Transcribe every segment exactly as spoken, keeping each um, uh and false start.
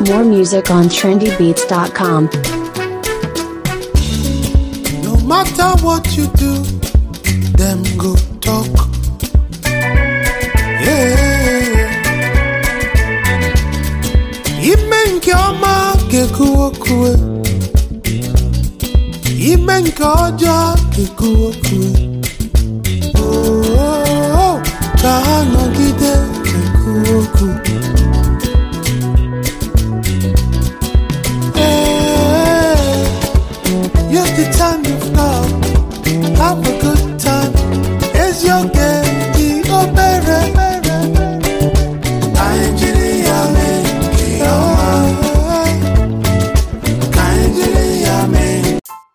More music on trendy beats dot com. No matter what you do, them go talk. Yeah. Imenke oma kekuokue. Imenke oja kekuokue. Oh, oh, oh. Kahano gide kekuokue. Here's the time you've come. Have a good time. It's your game. The opera. Nigeria, Nigeria, man.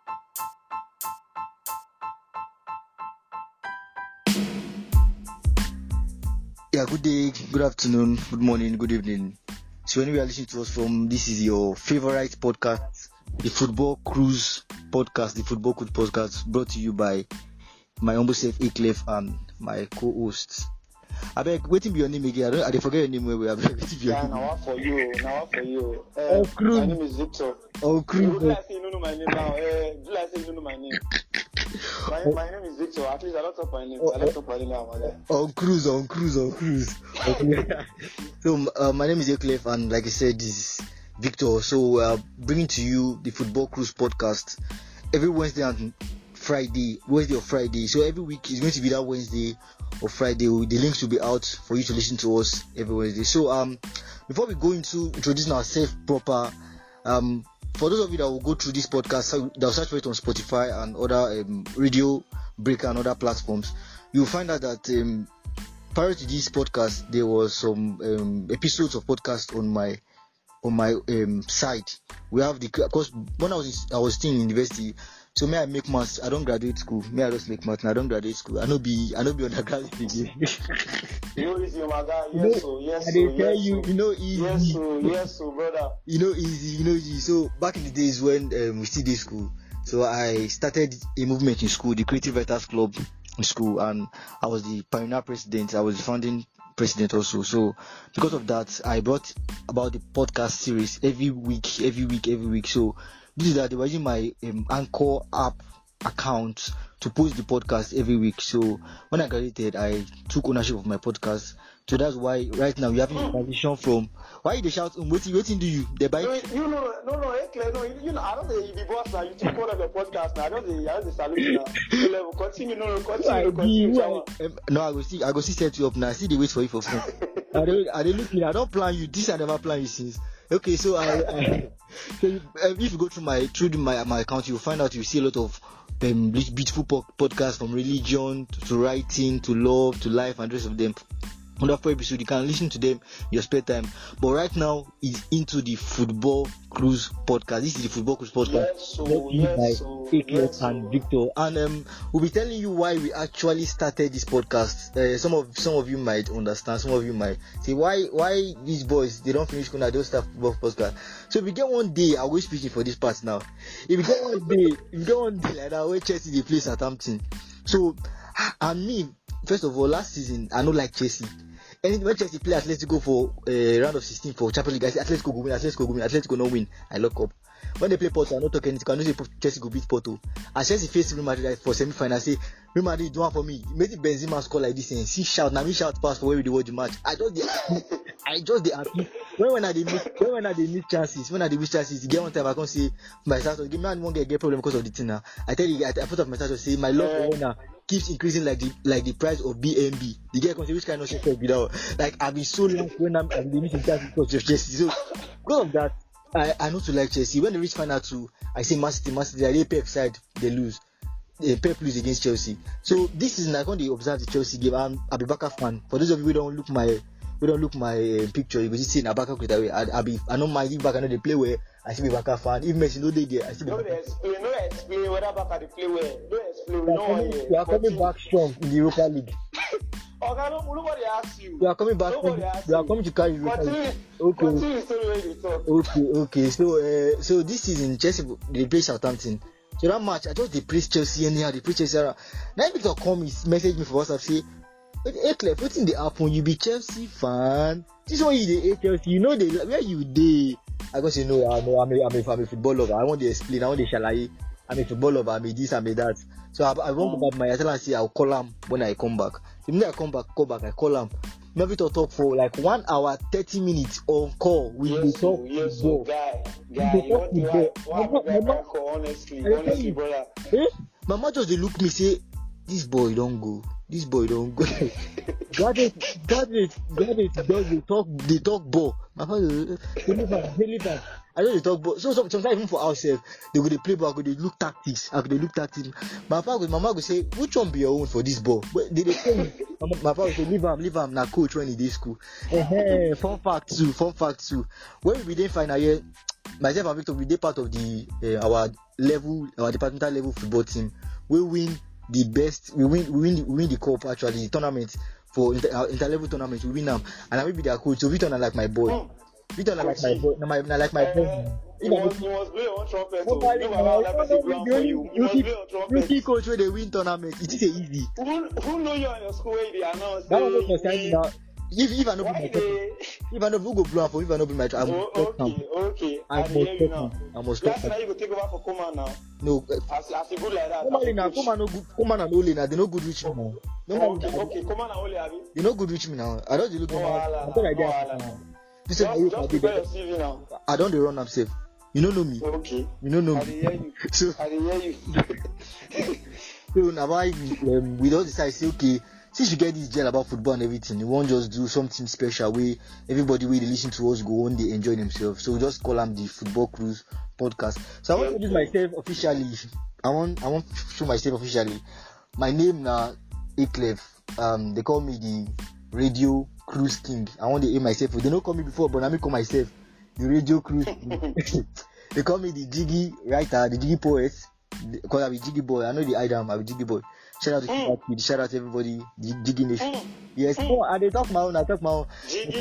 Yeah, good day, good afternoon, good morning, good evening. So when you are listening to us from, this is your favorite podcast, the Football Cruise podcast, the Football Cruise podcast, brought to you by my humble self, Eclef, and my co-hosts. I beg, waiting be your name again. I don't. I didn't forget your name where we are. Waiting be your Yeah, name. now for you, now for you. Uh, Oh, Cruz. My name is Victor. Oh, Cruz. Do I say you don't know my name now? Uh, do I say you don't know my name? My, my name is Victor. At least I don't talk my name. I don't talk my name now. Man. On cruise, on cruise, on cruise. Okay. So uh, my name is Eclef, and like I said, this is Victor. So we are bringing to you the Football Cruise podcast every Wednesday and Friday, Wednesday or Friday. So every week is going to be that Wednesday or Friday. The links will be out for you to listen to us every Wednesday. So um, before we go into introducing ourselves proper, um, for those of you that will go through this podcast, that will search for it on Spotify and other um, radio breaker and other platforms, you will find out that um, prior to this podcast, there was some um, episodes of podcast on my on my um, site. We have the, because when I was in, I was still in university. So may I make maths? I don't graduate school. May I just make maths? I don't graduate school. I know be I know be undergraduate again. You know this, your mother. Yes, so yes, I so tell yes, you, so. you know easy. Yes, so yes, so brother. You know easy, you know easy. So back in the days when um, we still did school, so I started a movement in school, the Creative Writers Club in school, and I was the pioneer president. I was the founding president also. So because of that, I brought about the podcast series every week, every week, every week. So this is that they were using my um, Anchor app account to post the podcast every week. So when I graduated, I took ownership of my podcast. So that's why right now we having a transition from why they shout um, waiting waiting do you they buy No, you know, no, no, Eclair, no, you, you know, I don't say you the boss now. You took one of the podcast now. I don't say I don't say salute you now. So level continue, no, no, continue, continue. um, no, I go see I go see set you up now. I see the wait for you for phone. I don't I don't look me. I don't plan you. This I never plan you since. Okay, so I, I so you, um, if you go through my through my my account, you'll find out you see a lot of um beautiful po- podcasts from religion to, to writing to love to life and the rest of them. On that episode, you can listen to them in your spare time. But right now, is into the Football Cruise podcast. This is the Football Cruise podcast. Yes, so yes, so yes, and so. Victor, and um, we'll be telling you why we actually started this podcast. Uh, some of some of you might understand. Some of you might say why why these boys they don't finish school now, they don't start football podcast. So if we get one day, I'll go speaking for this part now. If we get one day, if we get one day like that, where Chelsea they play Southampton. So and me, first of all, last season I don't like Chelsea. And when Chelsea play Atletico for a uh, round of sixteen for Champions League, I say Atletico go win, Atletico go win, Atletico no win. I lock up. When they play Porto, I don't talk anything. I know say Chelsea go beat Porto. And Chelsea face Real Madrid for semi-final. I say Real Madrid do one for me. Maybe Benzema score like this and see shout. Now me shout pass for where we do watch the match. I just the I just the happy. When when I they miss when when I they miss chances, when I they miss chances, you get one time I can say my status. Give me one get get problem because of the thing now. I tell you, I, I put up my status say my love for winner keeps increasing like the like the price of B N B. The guy can say which kind of shit talk without like I've been so long when I'm I've been missing chances because of Chelsea. So because of that, I I know to like Chelsea. When they reach final two, I say Man City, Man City, they Pep side, they lose. They Pep lose against Chelsea. So this is like when they observe the Chelsea game. I'm a Abubakar fan. For those of you who don't look my we don't look my uh, picture, you will see Abubakar with away. I I be I don't mind if back I know they play well. I see Abubakar fan. If Messi no they there, I see. No, they explain. No, explain whether back they play well. Don't explain. We are No, coming, yeah. we are coming back strong in the Europa League. Okay, no, nobody asks you. We are coming back. Nobody From, asks we are you. coming to carry Europa Continue. League. Okay. Continue the story when you talk. Okay, okay. So, uh, so this season Chelsea they play Southampton. So that match, I just they praise Chelsea anyhow. They praise Chelsea. Now Victor come, he message me for WhatsApp say, "Hey, Clef, what's in the happen? You be Chelsea fan. This one you dey hate Chelsea. You know they where you dey. I go say no, I know I'm a, I'm a, I'm a football lover. I want to explain. I want to shalaye. I'm a football lover. I'm a this. I'm a that. So I, I won't go back. My I tell her say I'll call him when I come back. The minute I come back, call back. I call him. Maybe to talk for like one hour, thirty minutes on call. We will Yes, talk so, yes, so, football. guy, We guy, will you talk want to football. have, what My have ma- a my guy ma- call, honestly, I tell honestly, you. brother. Eh? Mama just they look me say, this boy don't go. This boy don't go. Graduate, graduate, graduate. Does they talk? They talk ball. My father, they leave am, they leave am. I know they talk ball. So some- sometimes even for ourselves, they go they play ball. Go they look tactics. I go they look tactics. My father, go, mama go say, which one be your own for this ball? But they they tell me. My my father say, leave am, leave am. Na coach when he dey school. Eh, fun fact too, fun fact too. When we dey final year, myself and Victor, we dey part of the uh, our level, our departmental level football team. We win the best. We win. We win. The, we win the cup actually. The tournament for inter, uh, inter-level tournament. We win them, and I will be their coach. So Victor na like my boy. Mm. Victor na like my boy. Na my na like my Uh, boy. you must, you must play on trumpet. No, Oh. but You no, allow no, that no, person no, plan you for only- you. You you must keep- play on You trumpet. see coach where they win tournament. It is a easy. Who, who know you on your school where they announce? That one say, was concern we- now. If if I know be Why my they? if I know who go blow am for, if I know be my I'm Oh, okay, okay. I I dey hear you must now. stop am. I must stop Last am. night you go take over for Kuma now. No, As as a good like that. Kumali as a na coach. Kuma no good. Kuma na Ole na they no good reach me now. No Oh, man, okay, okay. Kuma na only abi. you no good reach me now. I don't dey look No normal. wahala, I thought I no dey wahala. now. This is my Just youth. just I dey prepare your there. C V now. I don't dey run am safe. You no know me. Okay. You no know I me. dey hear you. So I dey hear you. so now why we um, we don't decide say okay. Since you get this gel about football and everything, you won't just do something special where everybody will listen to us go one day enjoy themselves. So we just call them the Football Cruise podcast. So I want to introduce myself officially. I want I want to show myself officially. My name now Eclef. Um, they call me the Radio Cruise King. I want to name myself. They don't call me before, but I me call myself the Radio Cruise King. They call me the Jiggy writer, the Jiggy poet. Because I'm a Jiggy boy. I know the item. I'm a Jiggy boy. Shout out to mm. Kid, shout out to everybody, the Jiggy Nation. Mm. Yes, mm. no, I they talk my own, I talk my own. Jiggy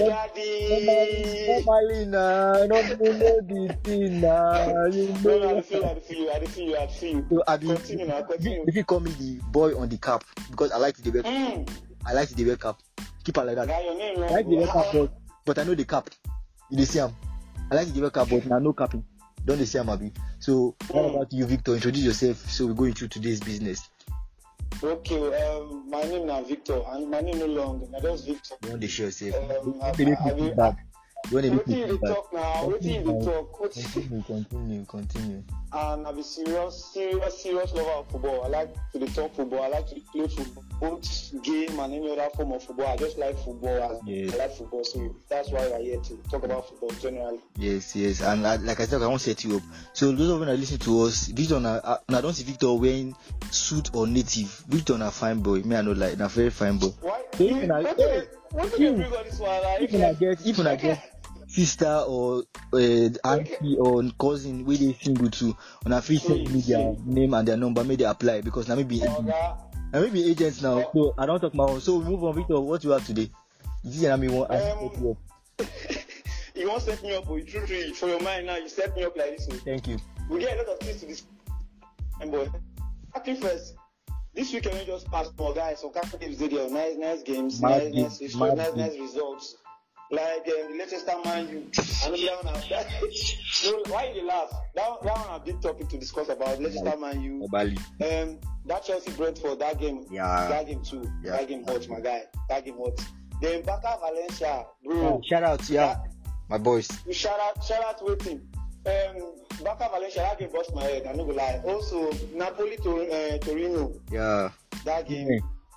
daddy. Normally, nah, no, no, no, the thing, nah, you know. No, I feel you, I feel you, I feel you, I feel you. So, I be, continue now, continue. If you call me the boy on the cap, because I like the wear, mm. I like the wear cap. Keep it like that. Guy, your name, I like the wear cap, but, but I know the cap. You dey see him. I like the wear cap, but now no capping. Don't they see him, Abi? So, mm. what about you, Victor? Introduce yourself. So we go into today's business. Okay, um, my name is Victor, and my name no long. I just Victor. You want to share yourself? Um, I, I, I, I, you want to What do you talk now? What do you talk? Continue, continue, continue. And I'm a serious, serious, serious lover of football. I like to the talk football. I like to play football, both game and any other form of football. I just like football. Yes. I like football, so that's why we're here to talk about football generally. Yes, yes, and I, like I said, I want to set you up. So those of you that listen to us, Victor, na, I don't see Victor wearing suit or native. Victor na fine boy. Me I know like na very fine boy. Why? So if you na, What hey, do you bring on this one? Like, if you na get, if you na get sister or uh, auntie or cousin where they single to, on a free send me their name and their number, may they apply because now maybe I may be agents now. So I don't talk my own. So we move on, Victor. What you have today? This is me want to set you up. You won't set me up, but true, true. For your mind now, you set me up like this. So. Thank you. We get a lot of things to discuss. And boy, actually first, this weekend we just passed more guys. So Catholic games did there. Nice, nice games, Mad nice, game, nice, nice, mad nice, game. nice results. Like um, the latest time, man, you. I know that one. That, so why you laugh? That, that one a big topic to discuss about. Latest time, man, you. Bali. Um, that Chelsea Brentford, that game, Yeah. that game too, Yeah. that game hot, my guy, that game hot. Then Barca Valencia, bro. Oh, shout out, yeah, my boys. We shout out, shout out waiting. Um, Barca Valencia, that game bust my head. I'm not gonna lie. Also, Napoli to uh, Torino, Yeah. that game,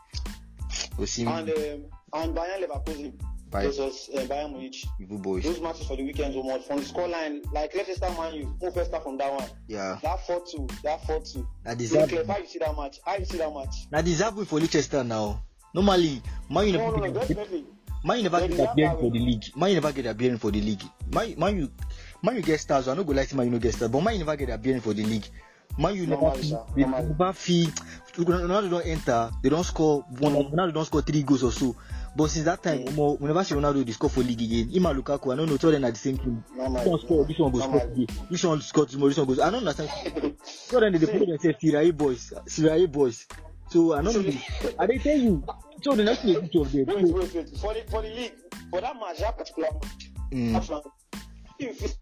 We'll see me. and um, and Bayern Leverkusen Bye. versus uh, Bayern Munich. You boys. Those matches for the weekend were much from the scoreline. Like let's start man, you move first start from that one. Yeah. That four two, that four two. Now How deserve. you see that match? How you see that match? Now deserve win for Leicester now. Normally, Man U No, never no, no, get definitely. Man U never They get deserve a bearing that for win. the league. Man U never get a bearing for the league. Man, Man U, Man U get stars. I no go like Man U no get stars, but Man U never get a bearing for the league. Man U never Normally, feel, sir. they Normally. never feel. Now they don't enter. They don't score one. Now they don't score three goals or so. But since that time, mm. whenever see Ronaldo, they score for league again. Ima Lukaku, I don't know. Two of them are the same team. Normally. This one score. This one goes score Normally. today. This one score tomorrow. This one goes. I don't understand. So then they play themselves Syria boys, Syria boys. So I don't know. I they tell you. So the next thing two of them. Wait, wait, wait. For the for the league, for that match, that particular match, Mm. that's one- if it's-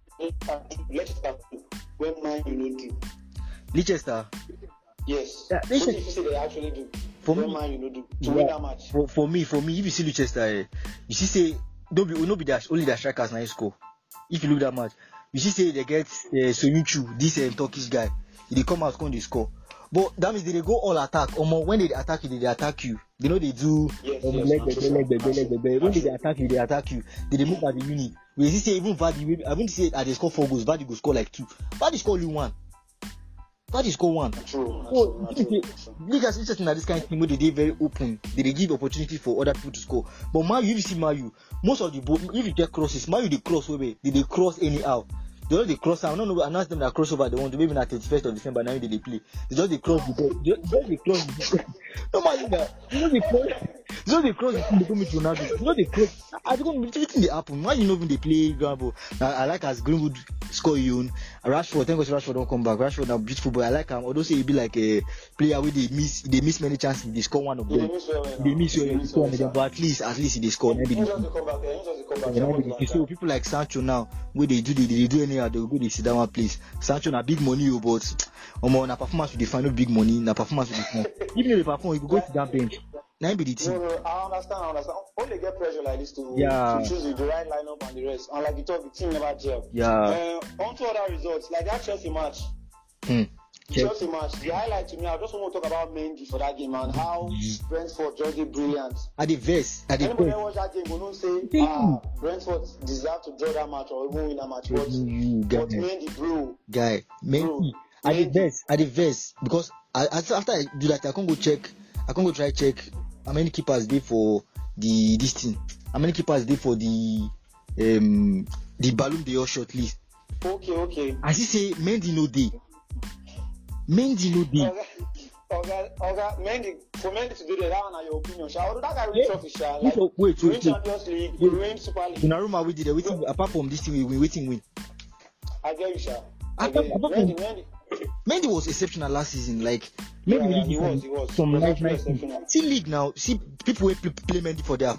Leicester when Man U no do. Leicester. Yes. Yeah, What Leicester- if you say they actually do? For when me- Man U no do to Yeah. win that match. For, for me, for me, if you see Leicester, eh, you see say don't be will not be their, only their strikers now score. If you look that match, you see say they get uh, Soyuncu, this uh, Turkish guy. They come out come they score. But that means they, they go all attack. Or more when they attack you, they, they attack you. They know they do Yes, um, yes, leg, I'm leg, sure. leg, leg, I'm leg, sure. leg, leg. When I'm they sure. attack you, they attack you. They, they move as a unit. We see say even Vardy, I wouldn't say that they score four goals. Vardy go score like two. Vardy score only one. Vardy score one. True. So, True. you True. see, league is interesting at this kind of thing where they dey very open. They, they give opportunity for other people to score. But Man U, if you see Man U, most of the ball, if you get crosses, Man U they cross way, they, they cross anyhow. They just they cross. I don't know. Announce them that crossover. They want to maybe not thirty-first of December. Now they, they play. They just they cross the ball. They just they just they cross. The ball. No man, that you know they cross. You know they cross the thing. They come with Ronaldo. You know they cross. I don't know. Everything they happen. Why you know when they play ground ball? I, I like as Greenwood score you. Rashford. Thank God Rashford don't come back. Rashford now beautiful boy. I like him. Although say he be like a player where they miss. They miss many chances. They score one of Yeah, them. they miss well, They miss well, you. now. They score one of them. But at least at least they score. He Maybe just dey come back. Yeah, he just dey come back. yeah, Somebody maybe like so that. people like Sancho now, where they do they, they do anyhow, they go they sit down one place. Sancho na big money, oh, but um, na performance with the final big money, na performance with the final. Even if they perform, you go go to that bench. Now be the No, team. no, I understand, I understand. Only get pressure like this to, Yeah. to choose the right lineup and the rest. And like you talk, the team never gel. Yeah. Uh, on to other results, like that Chelsea match. Hmm. The Chelsea. Chelsea match. The highlight to me, I just want to talk about Mendy for that game and how Brentford just did brilliant. At the verse, at the Anybody verse. that watch that game will not say, Thank ah, Brentford deserve to draw that match or even win that match. But, You but guy, Mendy, bro, guy, Mendy. At the verse, at the verse, because I, after after I do that, I can't go check. I can't go try check how many keepers they for the this thing. How many keepers they for the um the Ballon d'Or short list. okay, okay. As he say, Mendy no day. Mendy no day. Oga, Oga, Oga, Mendy, for Mendy to do that, that one are your opinion, sha. Although that guy win Yeah. trophy, sha. Wait, Like, wait, wait, he win wait. Champions League, he win Super League. Donnarumma we did everything apart from this thing we win, waiting win. I get you, sha. I Apart- get you. apart Mendy, from- Mendy. Mendy was exceptional last season. Like Yeah, Mendy yeah, really he did was, some, he was. some He was nice, actually nice things. exceptional. See league now. See people will play, play Mendy for their uh,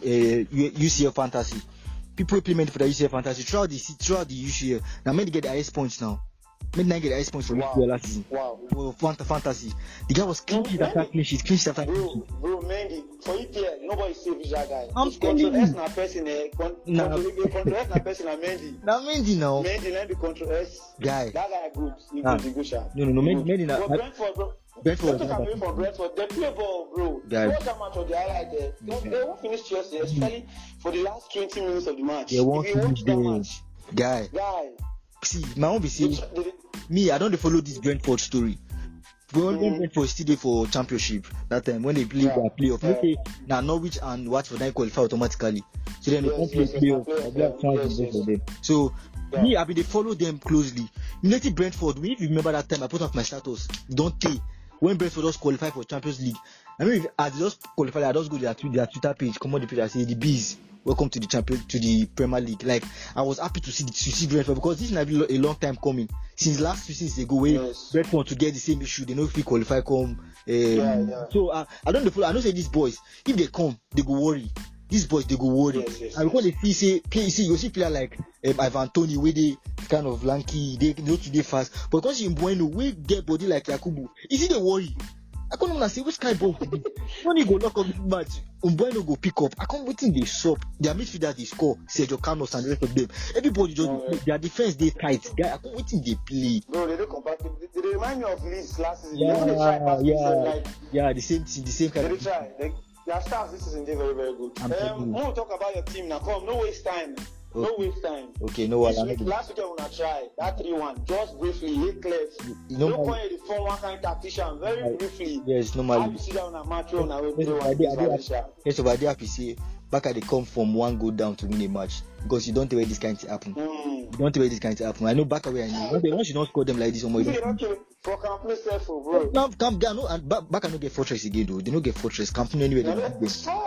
U C L fantasy. People will play Mendy for their U C L fantasy throughout the throughout the U C L. Now Mendy get the highest points now. Mendy now get the highest points for Wow. U C L last season. Wow. For fant- fantasy, the guy was clean sheet after clean sheet, clean sheet after clean Bro, sheet. bro, Mendy, for E P L, nobody saves that guy. I'm If telling control you. S na person, eh, con- Nah. control, if control S na person na Mendy. Now Mendy now, Mendy, let me control S. guy. That guy good. He Ah. good, he good, sha. No, no, no, He Mendy- good. Mendy na- But Brentford, bro. Brentford Don't was take not away that from Brentford. They play ball, bro. Guy. Watch that match of the highlight there. They, they won't finish Chelsea, especially for the last twenty minutes of the match. They won't if you watch finish that the- match, guy. guy, See, my own be they, say. they, Me, I don't dey follow this Brentford story. When Mm. Brentford still dey for championship that time when they play Yeah. their playoff, Yeah. let's say now Norwich and Watford then qualify automatically. So then they Yes, can't play yes, yes, playoff. na playoff, I be like yeah. chance Yes, yes, yes. for them. So Yeah. me, I be they follow them closely. United Brentford, if you remember that time, I put up my status. Don't take when Brentford just qualify for Champions League. I mean, if I just qualify, I just go to their, to their Twitter page, come on the page, I say the bees. Welcome to the champion to the Premier League. Like I was happy to see the, to see Brentford because this might be a long time coming. Since last two seasons ago, where Yes. Brentford to get the same issue, they know if we qualify come. Um, Yeah, yeah. So uh, I don't know. I don't say these boys. If they come, they go worry. These boys they go worry. Yes, yes, and because yes. they see say play, you see you see player like um, Ivan Toney, where they kind of lanky, they know today fast. But because in Bueno, we get body like Yakubu, you see they worry. I can't even say which kind of ball to be. When you go lock up this match, Umbueno go pick up. I can't wait till they stop. Their midfielder they score. Sergio Carlos and the rest of them. Everybody just Oh, yeah. their defense they tight. Guy, I can't wait till they play. bro, they don't compare. They, they remind me of Leeds last season. Yeah, They, they try pass yeah, yeah. like yeah. The same thing, the same kind they, they of. try. They, their staff this season they very very good. I'm telling Um, you. when we talk about your team now, come, no waste time. No Okay. waste time. Okay, no, This I week, last week when I tried that three one, just briefly, hit clear. You No know, point in the phone one kind of tactician, very I- briefly. yes, How normally. you see that on a match on a way Yes, three I one did, I against did. Valencia. Yes, but I did happy say back at they come from one goal down to win a match because you don't know where this kind of happen. Mm. You don't know where this kind of happen. I know back away I know. Once they- Once you don't score them like this, or You don't kill for complete self, bro. now come down. No, and back, back I no get fortress again though. They no get fortress. Campaign anywhere. They Yeah, don't get. ah,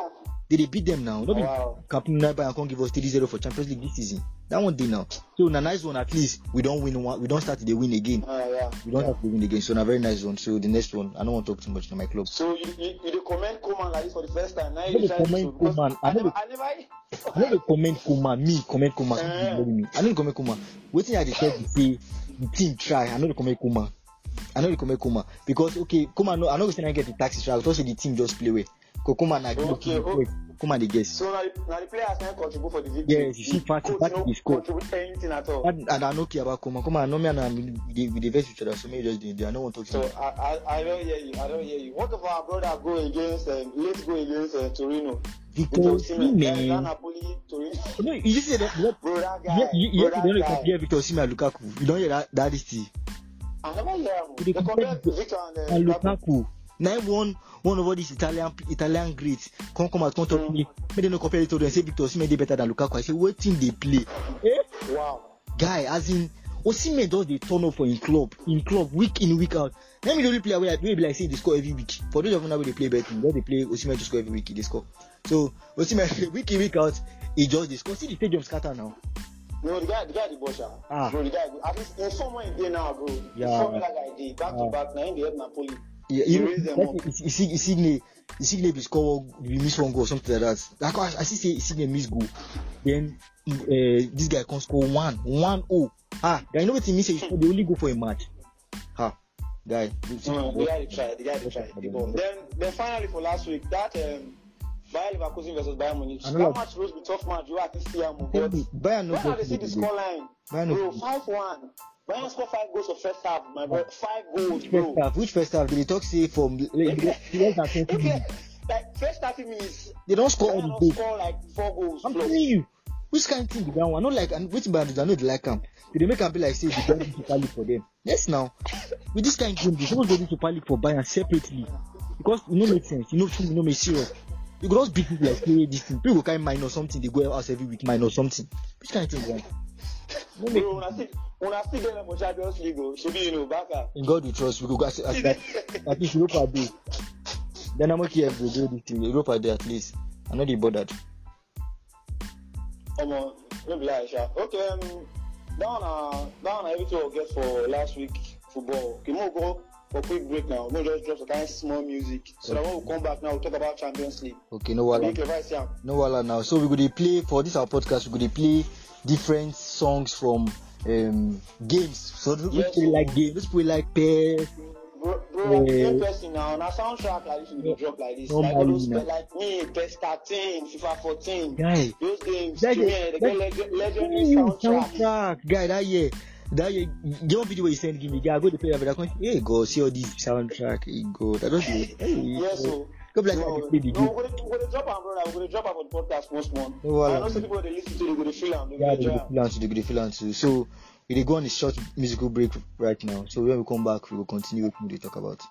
They, they beat them now. Nobody Wow. Captain Bayern can't give us three zero for Champions League this season. That one day now. So a nice one at least. We don't win one. We don't start the win again. Uh, yeah. We don't yeah. have to win again. So a very nice one. So the next one, I don't want to talk too much to my club. So you you, you dey comment Koeman like this for the first time. Now I you never try to comment because Koeman. I I never never- I never I don't comment Koeman. Me comment Koeman. Eh. Uh, me. I don't comment Koeman. Waiting at the tell to say the team try. I know the comment Koeman. I know the comment Koeman because okay, Koeman. No, I know saying I get the taxi try. I thought say the team just play away. Because Koeman na Okay, give oh. Koeman the guess. So now the, now the players can contribute for the victory. Yes, you see, party- Coach party no is scored. contribute anything at all. And, and I don't care about Koeman. Koeman, I know me and I we dey we dey vex each other. So maybe just do I don't want to talk So to him. I, I I don't hear you. I don't hear you. What if our brother go against um, let's go against uh, Torino? Victor Victor Osimhen, Osimhen. then Ghana, Napoli, Torino. You know, you just say that. that Bro, that guy. you, you, you, bro, you don't that guy. compare Victor Osimhen and Lukaku. You don't hear that that is the I never hear him. You They compare compare Victor- Victor and, uh, and Lukaku. Lukaku. Now one one of all these Italian Italian greats come come out come talk to me. May they no compare it to them and say Victor Osimhen dey better than Lukaku. I say what team they play? Eh? Wow. Guy, as in Osimhen does the turn up for in club, in club week in week out. Let me the only player where I be like say they score every week. For those of you where they play betting, where they play Osimhen to score every week, they score. So Osimhen week in week out, he just they score. See the stadium scatter now. No, the guy, the guy, the bosha. Ah. Bro, the guy, at least in somewhere in there now, bro. Yeah. The formula guy did back Ah. to back. Now in the help Napoli. Yeah, He you know, raised them up. that's Isigne, Isigne, Isigne be score, we miss one goal, something like that. Like I, I see say Isigne miss goal, then uh, this guy can score one, one oh. Ah, guy, you know what he means? He score the only goal for a match. Ha, guy. No, the guy they tried. The guy they tried. The ball. Then, then finally for last week, that um, Bayer Leverkusen versus Bayern Munich. I That know. match was be tough match. You have to see him, but Tell me, Bayern no when I get see the good goal. scoreline, Bayern no bro, good. five one. Bayern scored five goals for first half, my bro. Five goals, Which bro. first half? Which first half? Did they talk say from less than twenty Okay, minutes? like first thirty minutes, They don't score all Bayern the don't goals. score like four goals. I'm plus. telling you. Which kind of thing be that one? I know like and which band I know they like them. Did they make them be like say the Bayern Super League for them? Yes now. With this kind of game, they supposed to do Super League for Bayern separately. Because it no make sense. You know, you know, make serious. You could just beat people like say this thing. People can minus something, they go out every week, minus something. Which kind of thing, man? No make Bro, when I see when I see them for Champions League, oh, should be you know back up. in God we trust, we go go at, at, at, at least Europa Day. Then I'm okay if we do this thing. Europa Day at least. I'm not even bothered. Come on, maybe like sha. Okay, um, down uh, down everything we'll get for last week football. Okay, we'll go for a quick break now. We'll just drop some kind of small music. So that when we come back now, we'll talk about Champions League. Okay, no wala. Okay, right, Sam. No wala now. So we're going to play for this our podcast. We're going to play different songs from um games. So those Yes. people like games. Those people like P E S. Bro, bro, Eh, interesting now. Now soundtrack like this will be drop like this. no Like all those money, like me, P E S thirteen, FIFA fourteen. Guy. Those games, That to me, is- they that- get leg- legendary Ooh, soundtrack. soundtrack. Guy, that year. That year, the one video where you send give me, guy, I go to play every day. Hey, go see all this soundtrack. Hey, go. That don't do it. Hey, Yes, so. go like No, I play the no, game. we're gonna, we're gonna drop am, brother. We're gonna drop am for the podcast most month. No, well, I know some people they listen to, they go to feel am, they go Yeah, enjoy they am. go feel too. They go feel am too. So we dey go on a short musical break right now. So when we come back, we will continue what we dey talk about.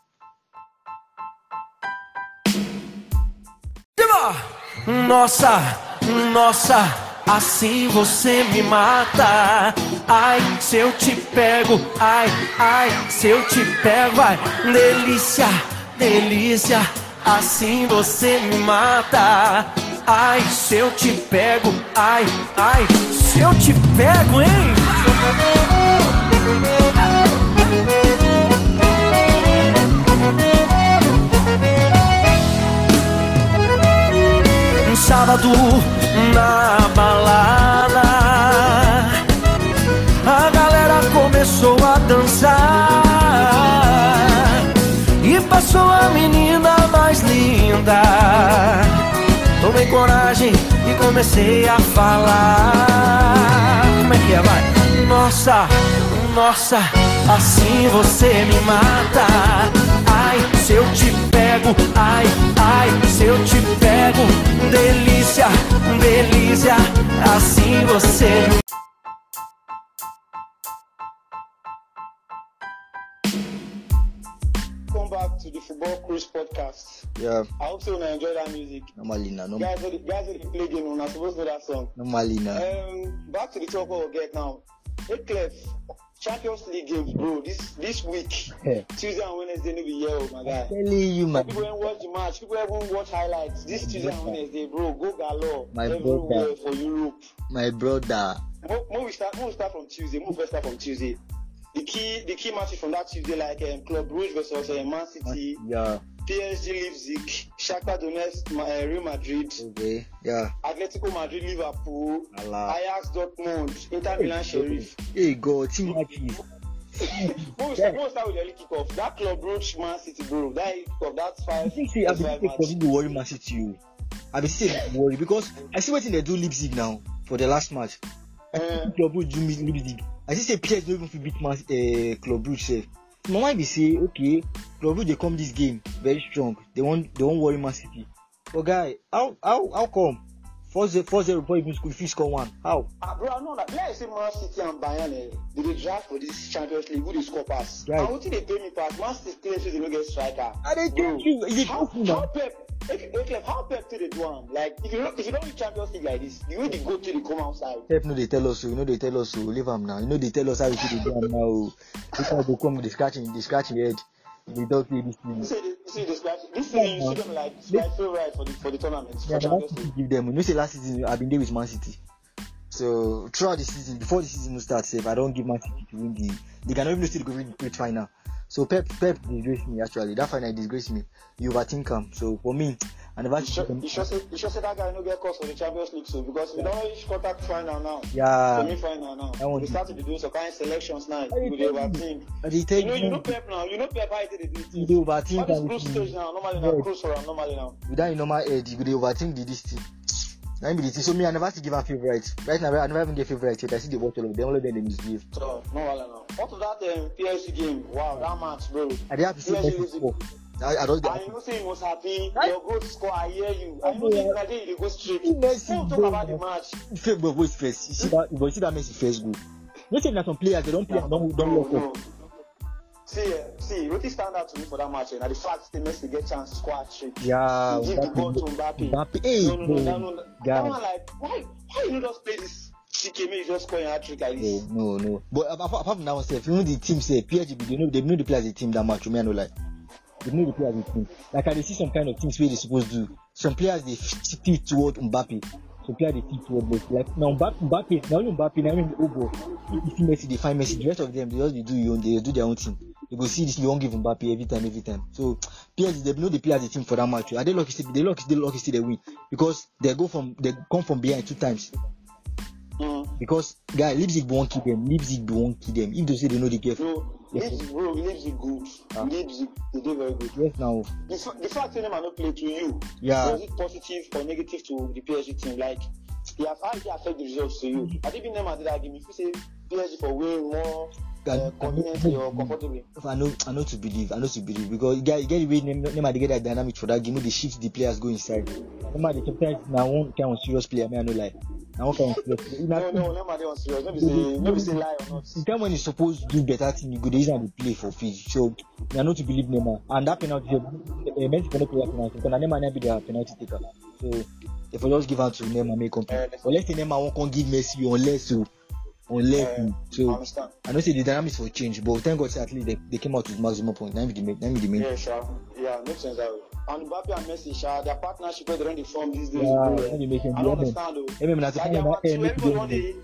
Nossa, nossa, assim você me mata. Ai, se eu te pego, ai, ai, se eu te pego, ai, delícia, delícia, assim você me mata. Ai, se eu te pego, ai, ai, se eu te pego, hein? Um sábado na balada, a galera começou a dançar e passou a menina mais linda. Tomei coragem e comecei a falar. Como é que é, vai? Nossa, nossa, assim você me mata. Ai, se eu te pego, ai, ai, se eu te pego, delícia, delícia, assim você me Come back to the Football Cruise podcast. Yeah, I hope so you enjoy that music. normally na, no, Guys, the guys that play game, we're not supposed to know that song. normally na. Um, back to the talk we'll get now. Hey, Clef, Champions League games, bro. This this week, Yeah. Tuesday and Wednesday, no be here, oh my guy. Telling you, my People don't watch the match. People even watch highlights. This Tuesday and Wednesday, bro. Go galore My everywhere brother. for Europe. my brother. Mo, mo we start. Mo we start from Tuesday. Mo first start from Tuesday. The key, the key matches from that Tuesday, like um, Club Brugge versus uh, Man City, Yeah. P S G Leipzig, Shakhtar Donetsk, Ma- uh, Real Madrid, Okay. Yeah. Atletico Madrid, Liverpool, Allah. Ajax Dortmund, Inter Milan, Sheriff. Hey God, team matches. Mo we start, mo we start with the early kickoff. That Club Brugge, Man City, bro. That early kickoff, that's I five. think say I that's been five say match. Club Brugge worry Man City. oh. I been say they worry because I see wetin they do Leipzig now for the last match. Uh, Club Brugge do meet Leipzig. I see say P S G don't even fit beat Man uh, Club Brugge sef. My mind be say okay, Club Brugge they come this game very strong. They won't they won't worry Man City. But guy, how how how come? four zero four zero before even school if you score one. How? Ah, bro, I know that. Let's say Man City and Bayern, eh, they dey draft for this Champions League. Who they score pass? Right. And what they pay me pass? Man City claims they no get striker. I dey Bro, tell you, is it how, possible how now? Pep? Okay, okay, how Pep take they do am? Like, if you don't, if you don't win Champions League like this, the way they go to they come outside. Pep no dey tell us so, you know they tell us so, leave am now. You know they tell us how we should do am now. oh. This one go come with the scratching, the scratching head. They don't play this You thing. see, the, you see the scratch. This season, you see them like my favorite for the for the tournament for Yeah, but Champions that's League. to give them. You know, say last season I've been there with Man City. So throughout the season, before the season will start, safe, I don't give Man City to win the. They cannot even still go win the plate final. So Pep, Pep disgraced me actually. That final disgraced me. You overthink him. So for me, I never You see sure, them. you sure say you sure say that guy no get cost for the Champions League so because we don't reach contact final now. Yeah. Semi final now. That one- We start to do some kind of selections now. I You dey go tell dey you. overthink. I dey tell You know, you know you. Pep now. You know Pep how they do You things. dey overthink What is and group you- stage now? Normally Yeah. now, cruise for am normally now. Without a normal head, you go dey overthink the this thing. That be the thing. So me, I never see give a favorite. Right now, I never even get favorite yet. I see the watch all of them. All of them they misbehave. So no wala now. What to that um, P S G game? Wow, that match, bro. I dey happy to see P S G Messi lose it. score. I, I don't. And you know say you was happy. Right? Your goal score, I hear you. I know Oh, say yeah. Nigeria you dey go straight. See Messi Don't talk goal, about the man. match. Fake but voice first. You see that? But you see that Messi first goal. You say that some players they don't play and don't don't No, lock no. up. See, uh, see, what stand out to me for that match, and the fact that Messi get chance to score a trick. Yeah, He give the ball to Mbappe. Mbappe, hey, no, no, no, bro. no, no, no. Guy. That one like, why, why you not just play this C K M? You just score a hat trick like this. No, no, no. But apart, apart from that one, self, you know the team say P S G, they know they know the players the team that much. Me I know like they know the players the team. Like I dey see some kind of things where they supposed to do. Some players they fit toward Mbappe. Some players they fit toward Messi. Like now Mbappe, Mbappe, now only Mbappe, now only Obo. If you see Messi, they find Messi. The rest of them they just they do your own. They do their own thing. You go see this. They won't give Mbappe every time, every time. So P S G they know the players the team for that match. Are they lucky? Still, they lucky. They lucky still they win because they go from they come from behind two times. Mm. Because guy, Leipzig won't kill them. Leipzig won't kill them. If they say they know the care. No, Yes. Leipzig, bro, Leipzig good. Ah. Leipzig, they do very good. Yes, now. The, f- the fact that Neymar no play to you, Yeah. was it positive or negative to the P S G team? Like, he have how did it affect the results to you? I think Neymar did that game. If you say P S G for win more uh, I- I conveniently know- or comfortably. I know, I know to believe, I know to believe because you get, you get the way Neymar Neymar they get that dynamic for that game. They shift the players go inside. Neymar they sometimes now one kind of serious player. I mean, I know like now one kind of serious player. No, no, Neymar they on serious. Maybe say, maybe say lie or not. The time when he's supposed to do better thing, you go there and play for field. So I know to believe Neymar. And that penalty, uh, Messi cannot play that penalty because Neymar never be the penalty taker. So if I just give out to Neymar, make complete. Uh, Unless the Neymar won't come give Messi, unless so, unless Uh, so. I understand. I know say the dynamics will change, but thank God say at least they, they came out with maximum point. That be the main, that be the main. Yeah, sure. Yeah, makes sense that way. And Mbappe and Messi, sure, their partnership where they run the form these days. Yeah, bro, that be making I don't understand though. Hey, man, that's Like, the they kind are of that two, make everybody you want do the-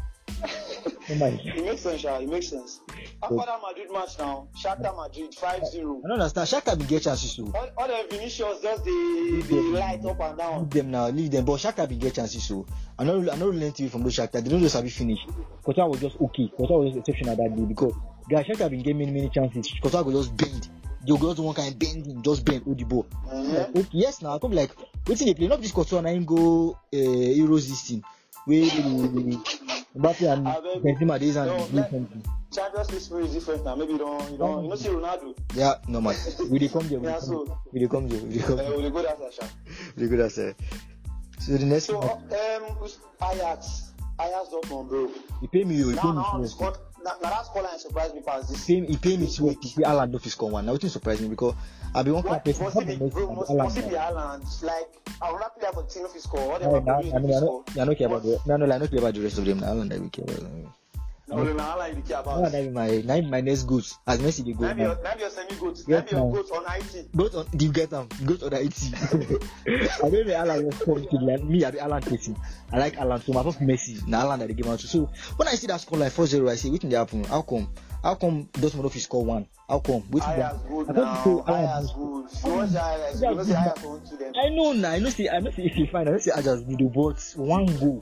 It makes sense, sure. It makes sense. After that Madrid match now, Shakhtar Madrid five zero. I don't understand. Shakhtar bin get chances so. All, all the Vinicius just the the light up and down. Leave them now, leave them. But Shakhtar bin get chances so. I know, I know, learn to from those Shakhtar. They don't just have it finish. Kota was just okay. Kota was just exceptional that day because guys Shakhtar bin get many many chances. Kota go just bend. They go just one kind bending, just bend hold the ball. Mhm. Okay, yes, now I come like wetin they play. Not this Kota na him go uh, Euros this thing. Where Mbappe and Abeg, Benzema they and no, do let- something. Champions League spirit is different now. Maybe you don't, you don't, you know, see Ronaldo. Yeah, no man. We dey come there. We Yeah, dey come so- there. We dey come there. We dey come Uh, there. we go that session. We dey go that side. So the next So one, um, with Ajax, Ajax Dortmund, bro. he pay me. He Now, pay me. now, the well. squad, now, now that scoreline surprised me past this. He pay, he pay me this well week. to see Alan no fit score one. Now it surprise me because I be one kind of What person. must How it be, the bro? Messi Must, and must it Alan? be Haaland? Like, I will not play for the team if he score. Hey, Whatever. nah, do, I if mean, he I score. know, I know care about the, no, no, I know care about the rest of them. Now, Alan, that we care about. No, no, Haaland you dey care about. Now that my now my next goals as Messi dey go. Now be your, now be your semi-goat. Yes, Now be your now. goat on I T. Goat on, do you get them? Goat on the I T. I don't know Alan was come to like me. I be Alan person. I like Alan so much of Messi. Now Alan that they give out to. So when I see that score like four zero, I say, what can they happen? How come? How come Dortmund if score one? How come? Which Ajax good I now. thought Ajax good. You want say Ajax? You know say Ajax won't to them. I know now. I know say I know say if you find I know say Ajax do the but one goal,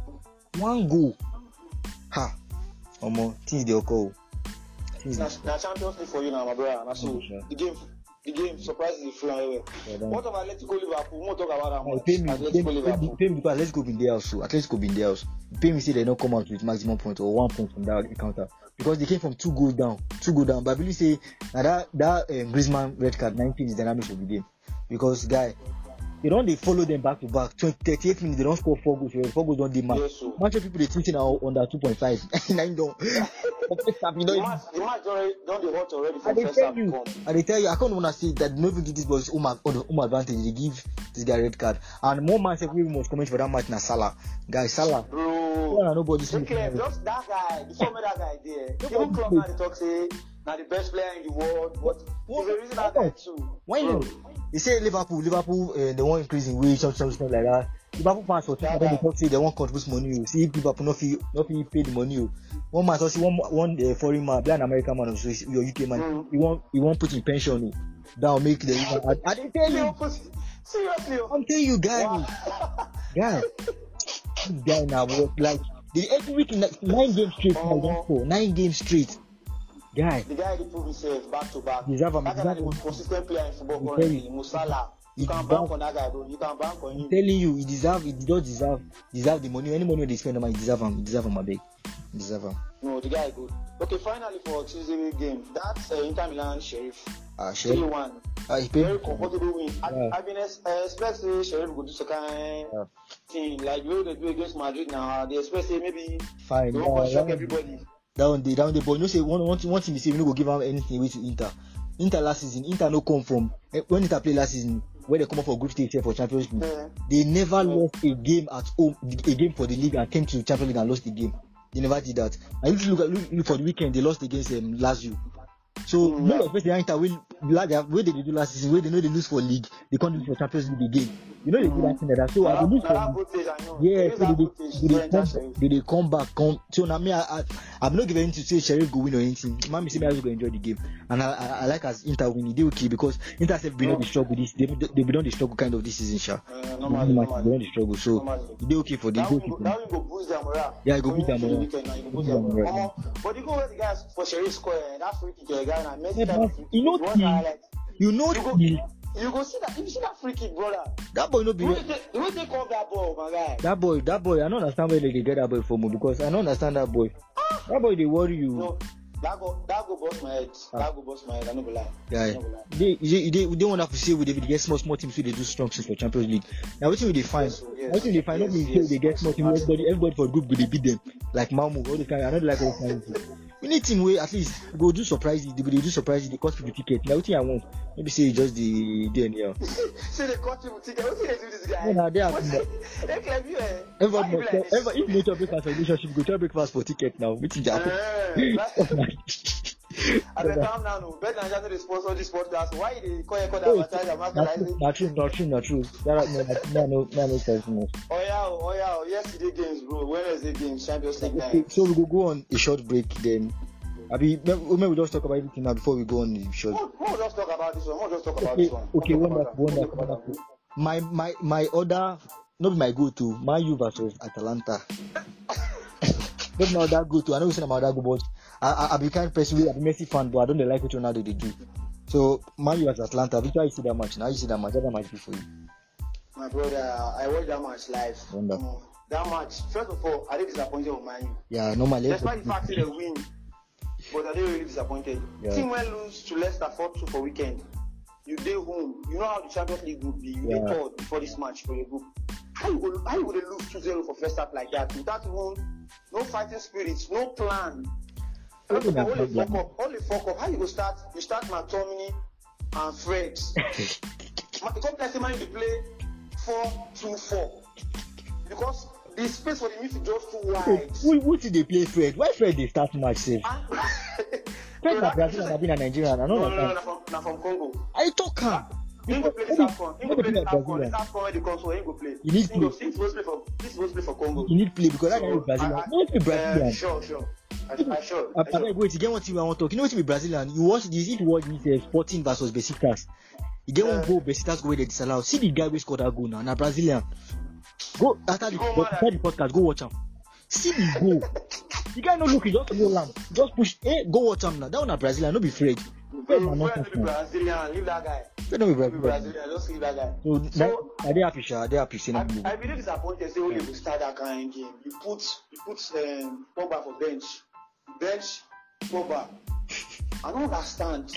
one goal. Ha, omo things dey occur. Things Na dey. na Champions League for you now, my brother. Na so Sure. the game, the game surprises the flow well. Yeah, that- What about Atletico Liverpool? We won't talk about that I much. pay me, pay Atletico me, pay me, Liverpool. pay me because let's go in the house. So Atletico be in the house. Pay me say they don't come out with maximum point or one point from that encounter because they came from two goals down, two goals down. But I believe say now that that um, Griezmann red card nineteen is dynamics of the game because guy they don't they follow them back to back. twenty, thirty-eight minutes they don't score four goals. Four goals don't they match. Yes, sir. Much of people they thinking now under two point five. Nine don't. You know, The match, the match already done the hot already I from they first tell half you, come. I they tell you, I can't wanna say that they don't even give this boys home, home advantage. They give this guy red card, and more man say we must comment for that match na Salah. Guy Salah, Bro, Salah nobody see. take care. Just that guy, before me that guy there. Nobody Even club play. now they talk say now the best player in the world. But What? if you reason that guy too. Why bro, not? They say Liverpool, Liverpool, uh, they want increase in wage, something, something like that. Liverpool fans for Yeah, Twitter, they yeah. talk say they want contribute money. You see, if Liverpool not fee, not fee pay the money. You. One man, so see one one uh, foreign man, be an American man, so your U K man, Mm. he want he want put in pension. You. That will make the. I, I didn't tell you. Seriously, I'm telling you, guy. wow. Guy, this guy now was like the every week in like, nine games straight. Now, he don't score. Nine games straight. Guy, The guy that proved himself back to back. Deserve him, That guy deserve is the most him. consistent player in football I'm currently. telling Musala. You He can deserve- bank on that guy, bro. You can bank on I'm him. telling you, he deserve, he does deserve, deserve the money. Any money they spend on him, he deserve him. He deserve him, my big. He deserve him. No, the guy is good. Okay, finally for Tuesday game, that's uh, Inter Milan Sheriff. Ah, three Sheriff. one. Ah, he Very paid. comfortable win. I, Yeah. I've been ex- uh, expecting Sheriff go do some kind Yeah. thing like the way they do against Madrid now. They expect say maybe Fine. they won't Yeah, shock yeah. everybody. That one day, that one day, but you know, say one, one, thing- one thing they say we no go give him anything away to Inter. Inter last season, Inter no come from eh, when Inter play last season, where they come up for group stage here for Champions League. Yeah. They never lost a game at home, a game for the league, and came to Champions League and lost the game. They never did that. And if you look at look, look for the weekend, they lost against um, Lazio. So Mm, no yeah. expect the Inter will like that way they do last season, where they know they lose for league, they can't lose for Champions League again. You know they do that thing like that. So I Now, believe now that for footage, I know. yeah, There is so that they, footage, they, they, Inter come, Sheriff. they, they come back, come. So now me, I, I, I'm not giving anything to say Sheriff go win or anything. Man, me say me I just go enjoy the game, and I, I, I like as Inter win, they okay because Inter have been on the struggle this, they, they been on the struggle kind of this season, sha. Uh, They normally, been normally. on the struggle, so Normally. they okay for the That go will, go, keep that will go boost their morale. Yeah, it go boost their Going morale. into the weekend now, it go Boost boost their their morale. morale. Omo, but you go where the guys for Sheriff square, that free kick, a guy, and Messi Yeah, kind of but free kick. you know It was the- highlight. You know You go, the, you go see that. If you see that free kick, brother, that boy no be. you will take, you will take off that ball, my guy. That boy, that boy, I don't understand where they get that boy from because I don't understand that boy. That boy, they worry you. No, that go, that go bust my head. That go bust my head. I no go lie. Yeah, I no go lie. they they they, they want to say with David get small small teams so they do strong things for Champions League. Now what will they find? Yes, yes, What will they find? yes, Not mean yes, say they get yes, small teams. yes. Everybody, everybody for group go they beat them like Malmo. All the kind. I don't like all kinds. We need team where at least go do surprise. They go do surprise. They cost people ticket. Now what thing I want? Maybe say just the the anyhow. See the country with ticket. What did they do this guy? Yeah, nah, they are- What- They claim you, eh? Everybody, Why you must, be like this? ever, if no try breakfast for relationship, go try breakfast for ticket now. Which is that? Eh, that- I bet calm down, no. Bet Nigeria no dey sponsor this podcast. Why they call you call Oh, advertise and Not market true, like not true, not true, not true. That no, no, no, no, no, sense, no. Oh yeah, oh yeah, oh yesterday games, bro. Wednesday games, Champions League Okay, night. so we go go on a short break then. I mean, maybe we just talk about everything now before we go on the short. We'll, we'll just talk about this one. We'll just talk about Okay, this one. okay, We'll talk wonderful, about that. wonderful, wonderful. My my my other, not my go-to, Man U versus Atalanta. Not my other go-to. I know you said my other go, but I I, I be kind of person who I'm a Messi fan, but I don't like what Ronaldo they do. So Man U versus Atalanta. Which how you see that match? Now you see that match. That match be for you. My brother, I watched that match live. Wonderful. Um, that match, first of all, I did disappointed with Man U. Yeah, normally. Despite the fact that they win, but I didn't really disappointed. Yeah. Team when lose to Leicester four two for weekend. You day home. You know how the Champions League group be. You Yeah. day third before this match for your group. How you go, how you would lose two zero for first half like that without even no fighting spirits, no plan? First of all, only fuck up, only fuck up. How you go start? You start McTominay and Fred. Ma- the complex man you play four two four because the space for the midfield just too wide. Who who did they play Fred? Why Fred they start match safe? Fred na Brazil and Abina Nigeria. I No, know no, no, no, that. na from, na from Congo. I talk am. He go play this AFCON. He go play this AFCON. This AFCon where they come, so he go play. You need He go- play. He's supposed to play for. He's supposed to play for Congo. You need play because that guy is Brazilian. I- I- You know be Brazilian. Uh, sure, sure. I, I sure. I, I I sure. beg, wait, you get one thing I want to talk. You know what be Brazilian? You watch this, it watch this uh, Sporting versus Besiktas. You get one Yeah. goal, Besiktas go where they disallow. See the guy who scored that goal now, now Brazilian. Go after the, Go, man. after the podcast, go watch him. See the goal. The guy no look, he just go lamp. Just push, eh, go watch him now. That one a Brazilian, no be afraid. Fred na Bro, Fred nonsense to be now. Brazilian. Leave that guy. Fred no be Leave Brazilian. Brazilian. Just leave that guy. So, So, that, are they happy, sha? Are they happy? Say I, no. I believe disappointed. Say only will start that kind of game. You put you put um, Pogba for bench, bench Pogba. I don't understand.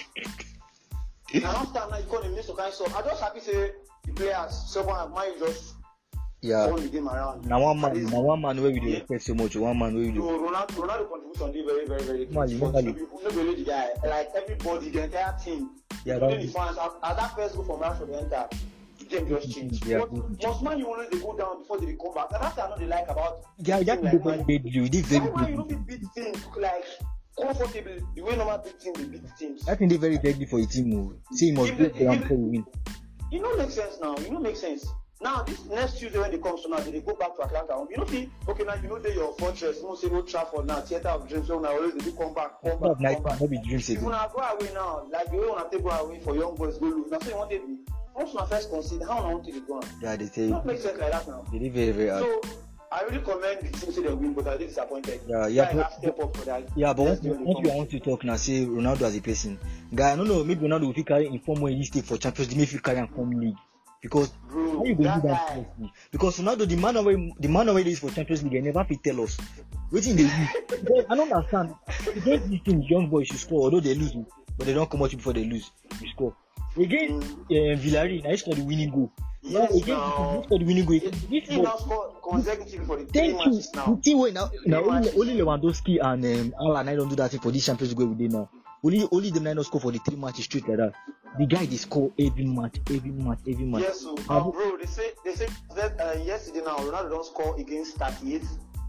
Now after now you call him Mister Kind of. I just happy say the players someone might just Yeah. turn the game around. Now one man, At least- now one man where we dey Yeah. respect so much. One man where we dey. No, Ronaldo, Ronaldo contribution dey very, very, very Man, you But normally- no be no be only the guy. Like everybody, the entire team, Yeah, including that- the fans. As, as that first goal from Rashford enter, the game just changed. Yeah, But good. must man you always dey go down before they dey come back? And that's what I know they like about. Yeah, that team is like very Man- deadly. He did very Why why you no deadly. fit beat teams like comfortable the way normal big team dey beat teams? I think they very deadly for a team. Oh. See, he must If go they- for am if- before we win. E no make sense now. E no make sense. Now this next Tuesday when they come so now they dey go back to Atlanta. You know fit okay now you know dey your fortress. You know say Old Trafford now theatre of dreams. So now always dey do come back, come Not back, night, come back. not be dreams If again. una go away now, like the way una take go away for young boys go lose. Na so you wan take be. Once una first consider how una wan take dey go am. Yeah, they E say no make sense like that now. they did very very hard. So I really commend the team say they win, but I dey disappointed. Yeah, yeah, Guys but- have step up for that. Yeah, but Let's once, do the once we come. want to talk now, say Ronaldo as a person, guy, I don't know, maybe Ronaldo will fit carry inform when he stay for Champions League, maybe he fit carry am come league. Because Bro, how you go that do that guy- seriously? Because Ronaldo, the man away, the man away is for Champions League, he never fit tell us. Waiting they lose. Because I don't understand. Against these teams, young boys should score, although they lose, but they don't come out before they lose. You score. Against uh, Villarreal, I scored the winning goal. Now Yes, against now. you scored the winning goal. He This he now ball, score consecutively for the three thank you. matches The now. team wey now, now only, matches. only Lewandowski and um, Alan I don't do that thing for this Champions League we dey now. Only only them nine don't score for the three matches straight like that. The guy they score every match, every match, every match. Yes, so Ah, uh, bro, they say they say that uh, yesterday now Ronaldo don't score against thirty-eight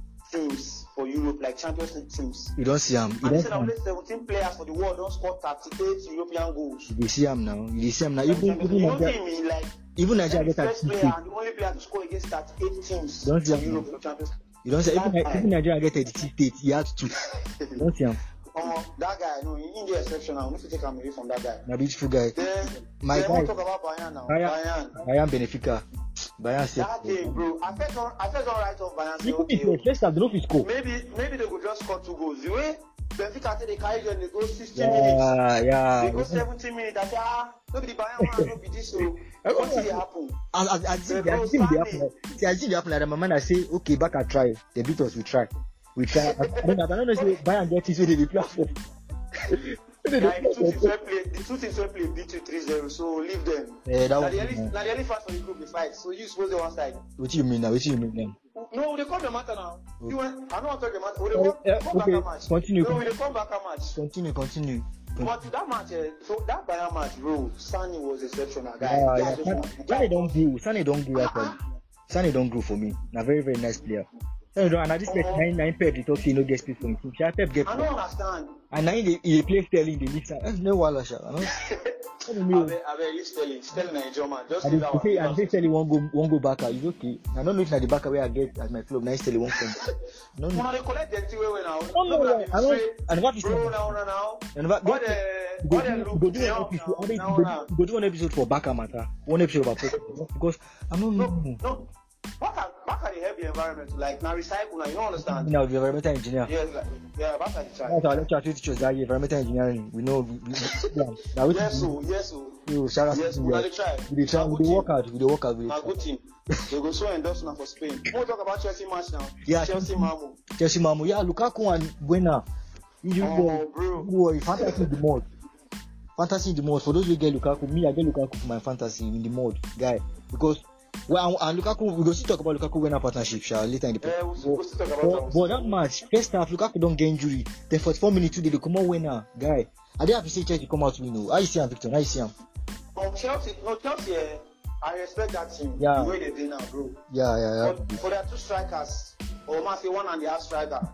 teams for Europe, like Champions League teams. You don't see him. You And they don't said see that him. only seventeen players for the world don't score thirty-eight European goals. You dey see him now. You dey see him now. You Even even know Nigeria, me, like even Nigeria the get first thirty-six. player and the only player to score against thirty-eight teams Don't see for him. Europe for Champions League. You don't see even, That guy. even Nigeria get thirty-six states. He had two. You don't see him. Um, that guy, no, he ain't the exceptional. We need to take him away from that guy. Na beautiful guy. Then, My then guy. we talk about Bayern now. Bayern, Bayern. Bayern Benfica. Bayern safe. That game, bro. I felt all, I felt all right off Bayern. Say, Even okay, if first half, they don't fit score. maybe maybe they could just score two goals. The way Benfica say they carry them, they go sixty minutes. Yeah, yeah. They go seventy minutes. I say, ah, no be the Bayern one, no be this. So what did happen? As as as if They as go if they happen, Sané. like- see, as if they happen like that. My mind I say, okay, back and try. They beat us, we try, we try. I I don't, I don't know. Say Bayern get this way they dey play for. They dey Like the two play teams for- wey play, the two teams wey play beat you three zero. So leave them. Eh, that Na was the good, early, man. na the early fast for the group they fight. So you suppose dey one side. What you mean now? What you mean now? No, they come the matter now. You went, I don't want to talk the matter. We dey Oh, come, yeah, come okay, back a match. continue. No, we dey come back a match. Continue, continue. But that match, eh, so that Bayern match, bro, Sani was exceptional, guy. Yeah, Guy yeah. just Sane won. Sane don't grow. Sane don't grow actually. Sane don't grow for me. Na very very nice player. Sane don't. And at this point, Oh. nine nine Pep they talk say no get space for him. Sha Pep get. I don't understand. And now he dey he dey play Sterling. They leave. That's no wala sha. I don't. I don't know. I bet, I bet you Sterling, Sterling and German. Just And leave they that they one. say Leave and that they one. Sterling won't go won't go back. It's okay. I don't know if na the back where I get at my club. Now Sterling won't come. No no. Una dey collect dirty way way now. No no. be no. like I don't. straight, And what is bro, it? now, now, now. And what? All Go the, go all the do look go do young one episode. I mean, now, go now. do- go do one episode for Baka matter. One episode about Pep because I don't No, know. no. Baka, Baka dey help the environment. Like, now recycle now, you don't understand. Now the environmental engineer. Yes, like, yeah, Baka dey try. That's our lecture to teach us that environmental engineering. We know. We, we, yeah. Now we Yes, so, yes, so. you shout out Yes, to we you. dey try. We dey try. Na We good dey work team. out. We dey work out. We Na dey good team. They go so endorse now for Spain. We'll talk about Chelsea match now. Yeah. Chelsea Mamu. Chelsea Mamu. Yeah, Lukaku and Buena. You Oh, go. bro. Boy, fantasy in the mod. Fantasy in the mod. For those who get Lukaku, me I get Lukaku for my fantasy in the mod, guy. Because well, and Lukaku, we go still talk about Lukaku Buena partnership, shall later in the Eh, we'll, we'll still talk about But, but that match, first half, Lukaku don't get injury. Then forty-four minutes, they come out winner, guy. I didn't have to say Chelsea come out win. oh. How you see him, Victor? How you see him? Um, Chelsea, no, Chelsea, eh, I respect that team. Yeah. The way they did now, bro. Yeah, yeah, yeah. But for their two strikers, or man say one and the half striker,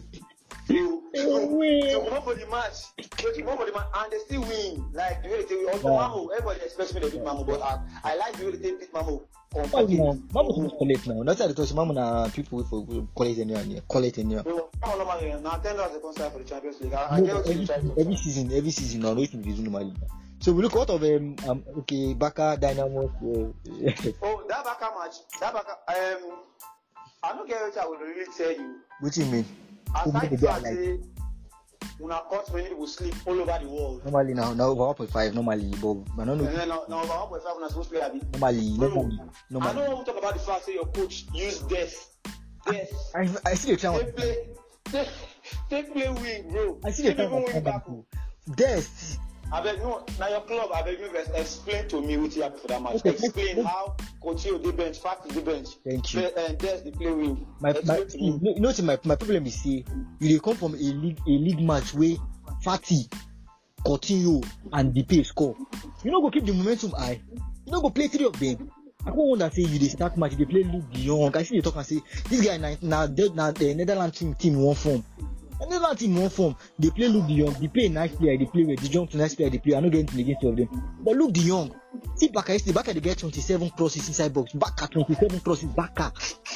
you you come for the match, you come for the match, and they still win. Like the way they take also Yeah. Mamu, everybody expects me to beat Mamu, but I, I like the way they beat Mamu. Oh, you know, Mama supposed to collect now. Not that because Mama na people for collect anywhere, collect anywhere. Bro, Mamu normally now ten dollars a concert for the Champions League. I, I No, get what you every, try to every season, every season, now, no, it will be normally. So we look out of um, um okay, Baka Dynamo. Uh, Oh, that Baka match, that Baka, um, I don't get what I would really tell you. what do you mean? Aside the fact that una caught many people sleep all over the world. Normally now, now over one point five normally, but I don't know. And then now, now over one point five, una supposed to play a bit. Normally, Bro, normally, I normally. don't want to talk about the fact that your coach used death. Death. I, I see the They chance. play, they, they play wing, bro. I see They the even win chance. back. Death. I beg no, now your club, I beg you guys explain to me what happened for that match. Okay, Explain let's- how Coutinho they bench, Fati they bench. Thank you. And Des they play wing. My my Explain to me. you know see, my my problem is say you dey come from a league a league match where Fati, Coutinho and Depay score. You no go keep the momentum high. You no go play three of them. I don't want to say you dey start match, you dey play Luke De Jong. I see they talk and say this guy na na the na the Netherlands team team one form. The Netherlands team one form. They play Luke De Jong. Depay nice player. They play with De Jong to nice player. They play. I no get anything against two of them. But Luke De Jong, see Baka yesterday. Baka they get twenty-seven crosses inside box. Baka twenty-seven crosses. Baka.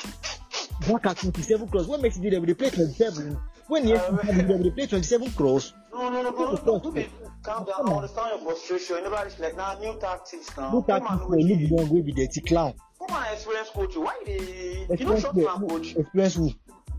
Baka twenty-seven cross. When Messi did that, they play twenty-seven. When he did that, they play twenty-seven cross. No, no, no, bro. No, no, calm down. I understand your frustration. You never like now new tactics now. Look at Come this on, boy. no, Luke De Jong will be dirty clown. come on, experience coach. Why they? You know, Experience short player. term coach. Experience who?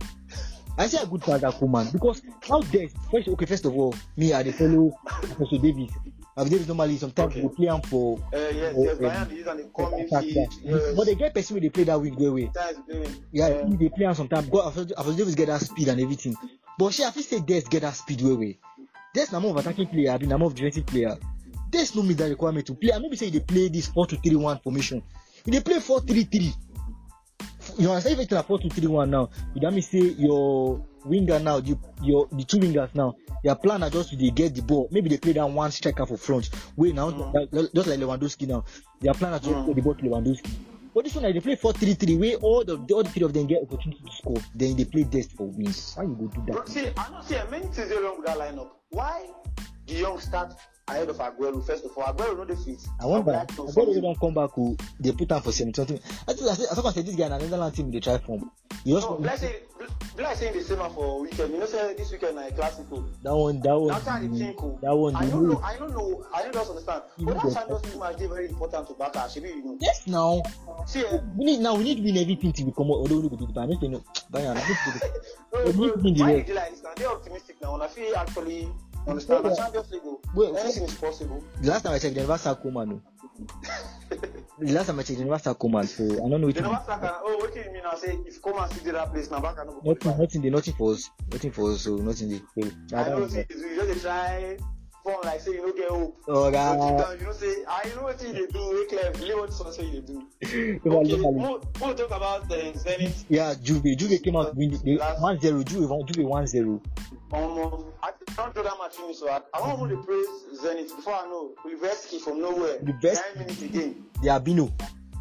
I say a good father, man, because how dare first okay first of all me I dey follow Professor Davis. I've Davis normally sometimes Okay. we play him for. Uh, yes, for, yes, um, Bayern they use and they come in attack, feed. yeah. Yes. But they get person where they play that week way way. Sometimes doing. Yeah, Uh, he they play am sometimes. God, Professor Davis get that speed and everything. But she I feel say Des get that speed way way. Des na more of attacking player, I mean na more of defensive player. Des no meet that requirement to play. I maybe say they play this four two three one formation. If they play four three three, you understand if it's a four two three one now, you that mean say your winger now, the, your the two wingers now, their plan are just to they get the ball. Maybe they play that one striker for front. Wait now, Mm. that- just like Lewandowski now, their plan are just Mm. to the ball to Lewandowski. But this one, like, they play four three three, where all the, the other three of them get opportunity to score. Then they play Dest for wins. How you go do Bro, that? see, I don't see many things they wrong with that lineup. Why the young start ahead of Aguero? First of all, Aguero no dey fit. I wonder. Like to I form bet they him. don't come back. Who they put down for seventy something. I think I said, I thought I said this guy in an Netherlands team they try from. You just No, let's say, let's say the same one for weekend. You know, say this weekend na a classical. that one. That one. That's how they think. oh. That one. I the don't way- know. I don't know. I don't just understand. You But know that that- Champions League match dey very important to Barca. Shebi you know. Yes, now. See, eh, We need now. We need to win everything till we come out. Although we go do the ban. Let's say no. Bayern. Let's do the- bro, We bro, need to win the why rest. you dey like this now? They optimistic now. And I feel actually understand. Yeah. The Champions League, oh, Well, anything is possible. The last time I checked, they never sacked Koeman. No. The last time I checked, they never sacked Koeman. So I don't know. What They to never do. sack am. Oh, what do you mean? I say if come and sit in that place now, Barca no go Nothing. qualify. Nothing. They nothing for us. Nothing for us. So nothing. They. So, I I know don't see know. you just dey try form like say you no get hope. Oh, So deep God. down, you know say I know what you dey do. Wey clear, believe what someone say you dey do. Normally, Okay, normally. we'll, we'll talk about uh, Zenit. Yeah, Juve. Juve came out win the Last- one zero. Juve won. Juve one zero. Um, I don't do that much finish, so I, I want to praise Zenit before I know Kuliveski from nowhere. Kuliveski. Nine minutes again. The Abino.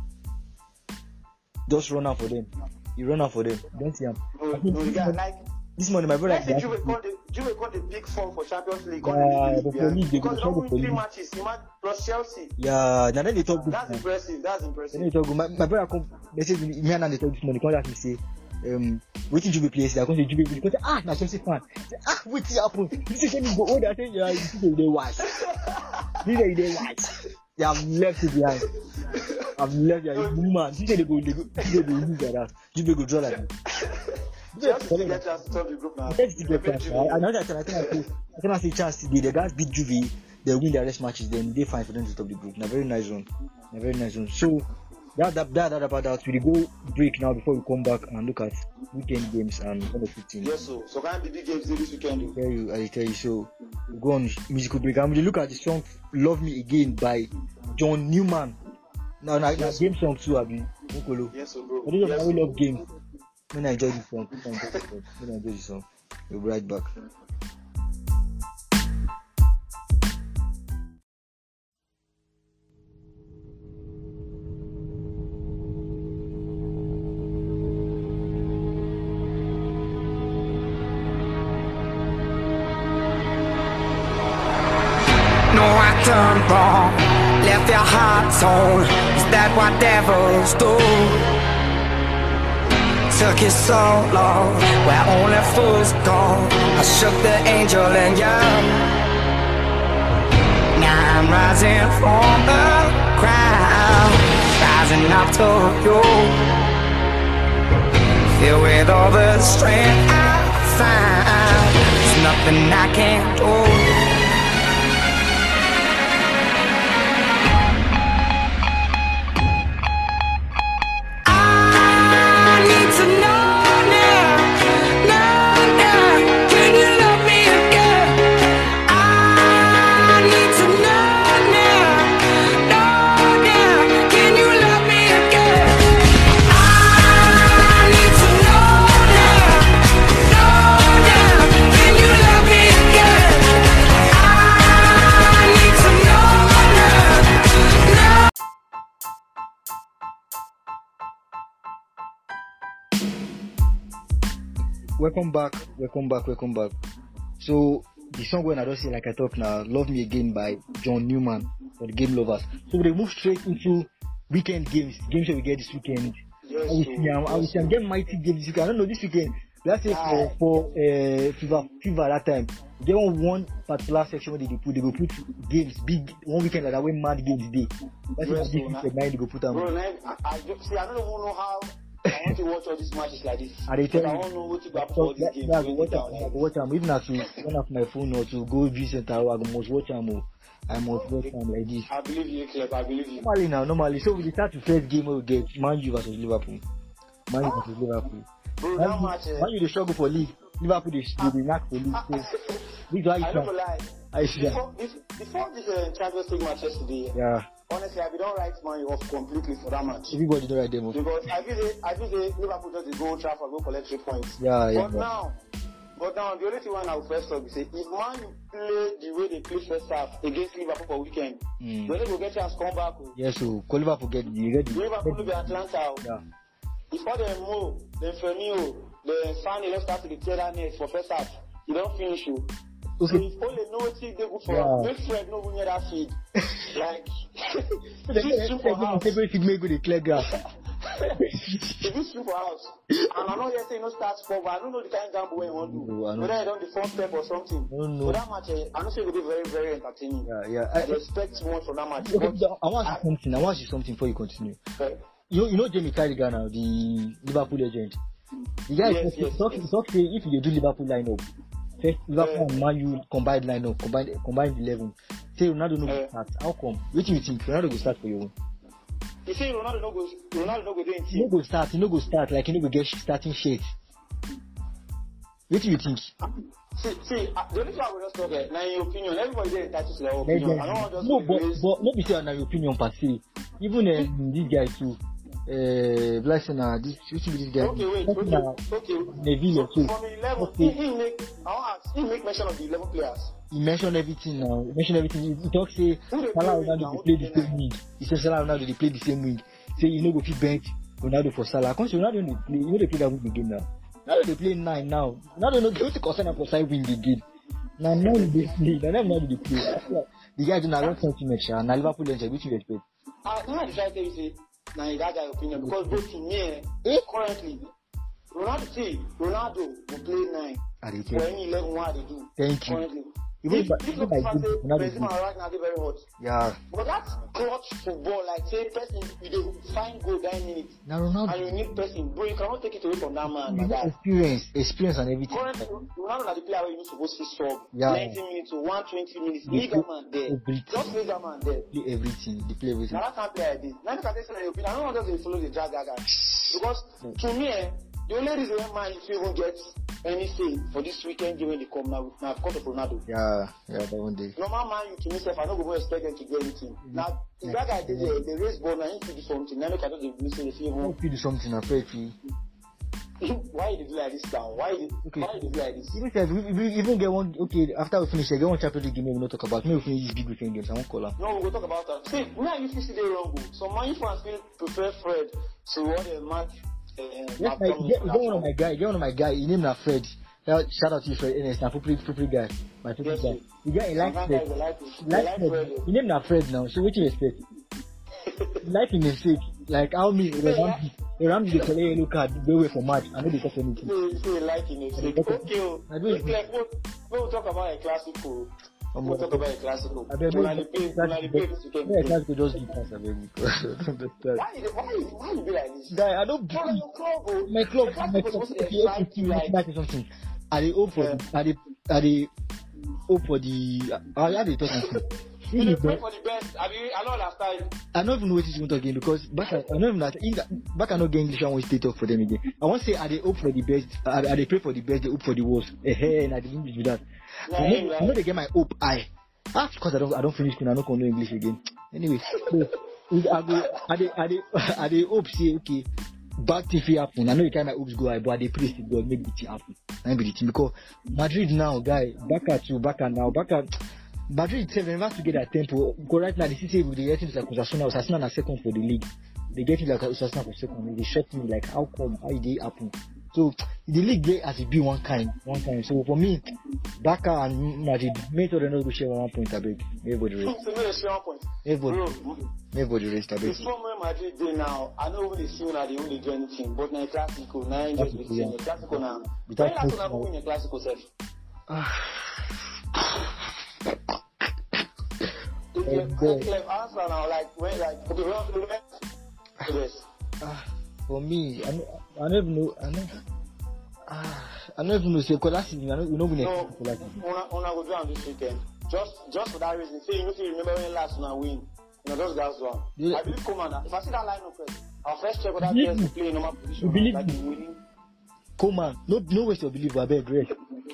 Just run out for them. He run out for them. Don't see him. No, no, the guy like. This morning, my brother. Let's say Juve got the Juve got the big form for Champions League. got Yeah, the the big league, police, they because go they don't try win the three police. matches. You might plus Chelsea. Yeah, now then they talk good. That's man. impressive. That's Then impressive. they talk good. My, my brother come message me. Me and they talk this morning. Come ask me say, um, waiting Juve play yesterday. I come say Juve. Because ah, na Chelsea fan. Say, ah, wait till happen. This is when you go old. I say yeah, this is they watch. This is they watch. They have left it behind. I've left it. Man, this is they go. They go. This is they go lose like that. Juve go draw like that. Chelsea still get chance to top the group now. Let's get They that. beat Juve. I know that I think I say I think I say chance today. The guys beat Juve, they win their rest matches, then they fine for them to top the group. Now very nice one. Now very nice one. So that that that, that about that. We go break now before we come back and look at weekend games and one of the teams. Yes, so so kind of the big games this weekend. I tell you, I tell you. So we go on musical break. I'm going to look at the song "Love Me Again" by John Newman. Now, now, now game song too, Abi. Okolo. Yes, so bro. For those of Yes, you who so. love games, when I enjoy this song, when I enjoy this song, when I enjoy this song, we'll be right back. No, I done wrong, left your heart torn. Is that what devils do? Took you so long, where only fools go. I shook the angel and young. Now I'm rising from the ground, rising up to you. Filled with all the strength I find, there's nothing I can't do. Welcome back, welcome back, welcome back. So the song when I don't say like I talk now, Love Me Again by John Newman for the game lovers. So we move straight into weekend games, games that we get this weekend. Yes, I will see, I will see, I'm getting mighty games this weekend. I don't know this weekend. Let's say for for uh, FIFA FIFA that time. They want one particular section where they put they go put games big one weekend like that when mad games day. That's Yes, what big bro, weekend night they go put them. Bro, man, I, I just see. I don't even know how. I want to watch all these matches like this. And they tell I you- don't know what to go for So all these that, games. that, going watch down, am, like. watch am. Even as to turn off my phone or to go view center, I must watch am. oh. I must watch am like this. I believe you, Clef. I believe you. Normally now, normally. So we start the first game we get Man U versus Liverpool. Man U versus Liverpool. Bro, Man that U, match. Eh, Man U they struggle for league. Liverpool they they, they knack for league. So this is why I you don't can. lie. I see that. Before, bef- before this uh, Champions League match yesterday, Yeah. honestly, I don't write Man U off completely for that match. Everybody don't write them off. Because I feel say, I feel say Liverpool just dey go Old Trafford go collect three points. Yeah, yeah, But yeah. now, but now the only thing I will first talk is say if Man U play the way they play first half against Liverpool for weekend, Mm. they will get chance come back. oh. Yes, so call Liverpool get the get the. Liverpool will be Atlanta. oh. Yeah. Before them Mo, then Firmino, then Sane let's start to the tail net for first half. You don't finish you. So Okay. if only know what they go for, Yeah. make Fred no go near that feed. Like, So if you swim for house, Every feed make go the clear grass. if you swim for house, and I know you're saying no start for, but I don't know the kind of gamble you want to do. No, I know. Whether you don't the front step or something. No, no. So that match, eh, I know say it will be very, very entertaining. Yeah, yeah. I I, expect much from that match. okay, But, I want to say something. I want to say something before you continue. eh, You know, you know Jamie Carragher now, the Liverpool legend. The guy Yes, talk, yes, talk, yes. talk say if you do Liverpool lineup, first Liverpool and Man U combined lineup, combined combined eleven. Say Ronaldo no go Eh. start. How come? What do you think? Ronaldo go start for you? you say Ronaldo no go, Ronaldo no go do He no anything. go start. He no go start. Like he no go get starting shit. What do you think? See, see, uh, the only thing I will just talk eh, now in your opinion, everybody there entitled to their own opinion. Legend. I don't want just No, to but raise- but no be say on your opinion per se. Even um, this guy too. Uh, blessing uh, this which be this guy. Okay, wait, Talking okay, about okay. Neville So, too. from the eleven, Okay. he, he make, I want to ask, he make mention of the eleven players. He mentioned everything now. He mentioned everything. He, he talk say Who dey Salah play Ronaldo now? dey Who play dey the play same now? wing. He say Salah Ronaldo dey play the same wing. Say you no go fit bench Ronaldo for Salah. Cause Ronaldo dey play, you know they play that wing again now. Ronaldo dey play nine now. Ronaldo no get to concern am for side wing again. Now nine dey play. Now them Ronaldo dey play. I feel like the guy do na wrong sentiment. Sha. Na Liverpool legend. Which you expect? Uh, now I try to tell you, say, now that guy opinion, because both to me, eh, Eh? currently, Ronaldo, see, Ronaldo will play nine I dey for tell. any eleven one they do. Thank you. Currently. Even if by- if even look by at say good, Ronaldo Benzema good. right now they very hot. Yeah. But that's clutch football, like say person you dey find goal that minute Now and Ronaldo. you need person, bro, you cannot take it away from that man You like know that. experience, experience and everything. Currently, Ronaldo na the player where you supposed to sub Yeah. ninety minutes to one twenty minutes. They Leave play that man there. everything. Just leave that man there. Play everything. They play everything. Now that can't play like this. Now you can say your opinion. I don't want just to follow the drag that guy. Because to me, eh, the only reason why man if you even get any say for this weekend game when they come now, now because of Ronaldo. Yeah, yeah, that one day. Normal man, you to me, self, I don't go expect them to get anything. Now, if that guy did the, the race ball, now he to do something. Now look at the missing the I film. hope you do something. I pray you. Why did you do like this now? Why did Okay. why did you do like this? Even if we, we even get one, okay, after we finish, I get one Champions League game we will not talk about. Maybe we finish this big weekend games. I won't call her. No, we will talk about that. See, me and you feel see the wrong goal. So Man U fans still prefer Fred to what the match. Uh, Yes, my, get, get one of my guy, get one of my guy. His name is Fred. Shout shout out to you for N S. Now, Fupri, Fupri guy. My Fupri Yes, guy. sir. The guy, he likes Sometimes Fred. I like it. He I likes like Fred. Fred. He named not Fred now. So, what you expect? He like him mistake. Like, how me, the Ramsey, the Ramsey, they collect yellow card, they wait for match. I know they talk anything. Say, say like in it. Say, okay, oh. I do it. It's like, we'll, we'll talk about a classical. Um, We'll talk about a classical. I beg, When no, I play, when I play this weekend. yeah, class could just give pass, I beg, because I don't understand. Why you, why you, why you be like this? Guy, I don't You're in your club, oh. my club, The classical my is club, supposed to if you excite if you, you like, like or something, are they hope for, Yeah. are they, are they hope for the, how are they talking? you Really, dey pray bro, for the best. I mean, I don't understand. I don't even know what he's going to again because back, I don't even know, that- back I not get English, I want to talk for them again. I want to say, are they hope for the best, are, are they pray for the best, they hope for the worst. Eh, hey, and I didn't do that. I know, I know they get my hope, I, that's because I don't, I don't finish school, I don't know English again. Anyway, so, I go, are they, are they, are they hope say, okay, bad thing fit happen. I know you carry my hopes go high, but I dey pray to God make the thing happen. I be the team because Madrid now, guy, Barca to Barca now, Barca, Madrid itself never to get that tempo. Because right now the city with the getting like Osasuna, Osasuna are second for the league. They get it like Osasuna for second. They shock me like how come, how did it happen? So the league get as it be one kind, one kind. So for me, Barca and Madrid, make sure they not go share one point. I beg, everybody rest. So, no, share one point. Everybody, Bro, everybody rest. I beg. the form where Madrid dey now, I know when they see una, they only do anything. But na classical, na just be saying the classical now. When Without last hope, una win a classical self? If Eh, you bro. if you answer now, like when, like okay, we want to do that. Yes. Ah, for me, I, know, I don't even know. I know. Ah, I don't even know. Say, because last season, I know we don't win No, a for last season. una una go do am this weekend. Just just for that reason. Say you know, if you remember when last una win, you know, just guys one. Yeah. I believe Coman. If I see that lineup first, I'll first check whether Believe players me. will play in normal position. You believe like me. the winning. Come on, no, no waste your belief. I beg, rest.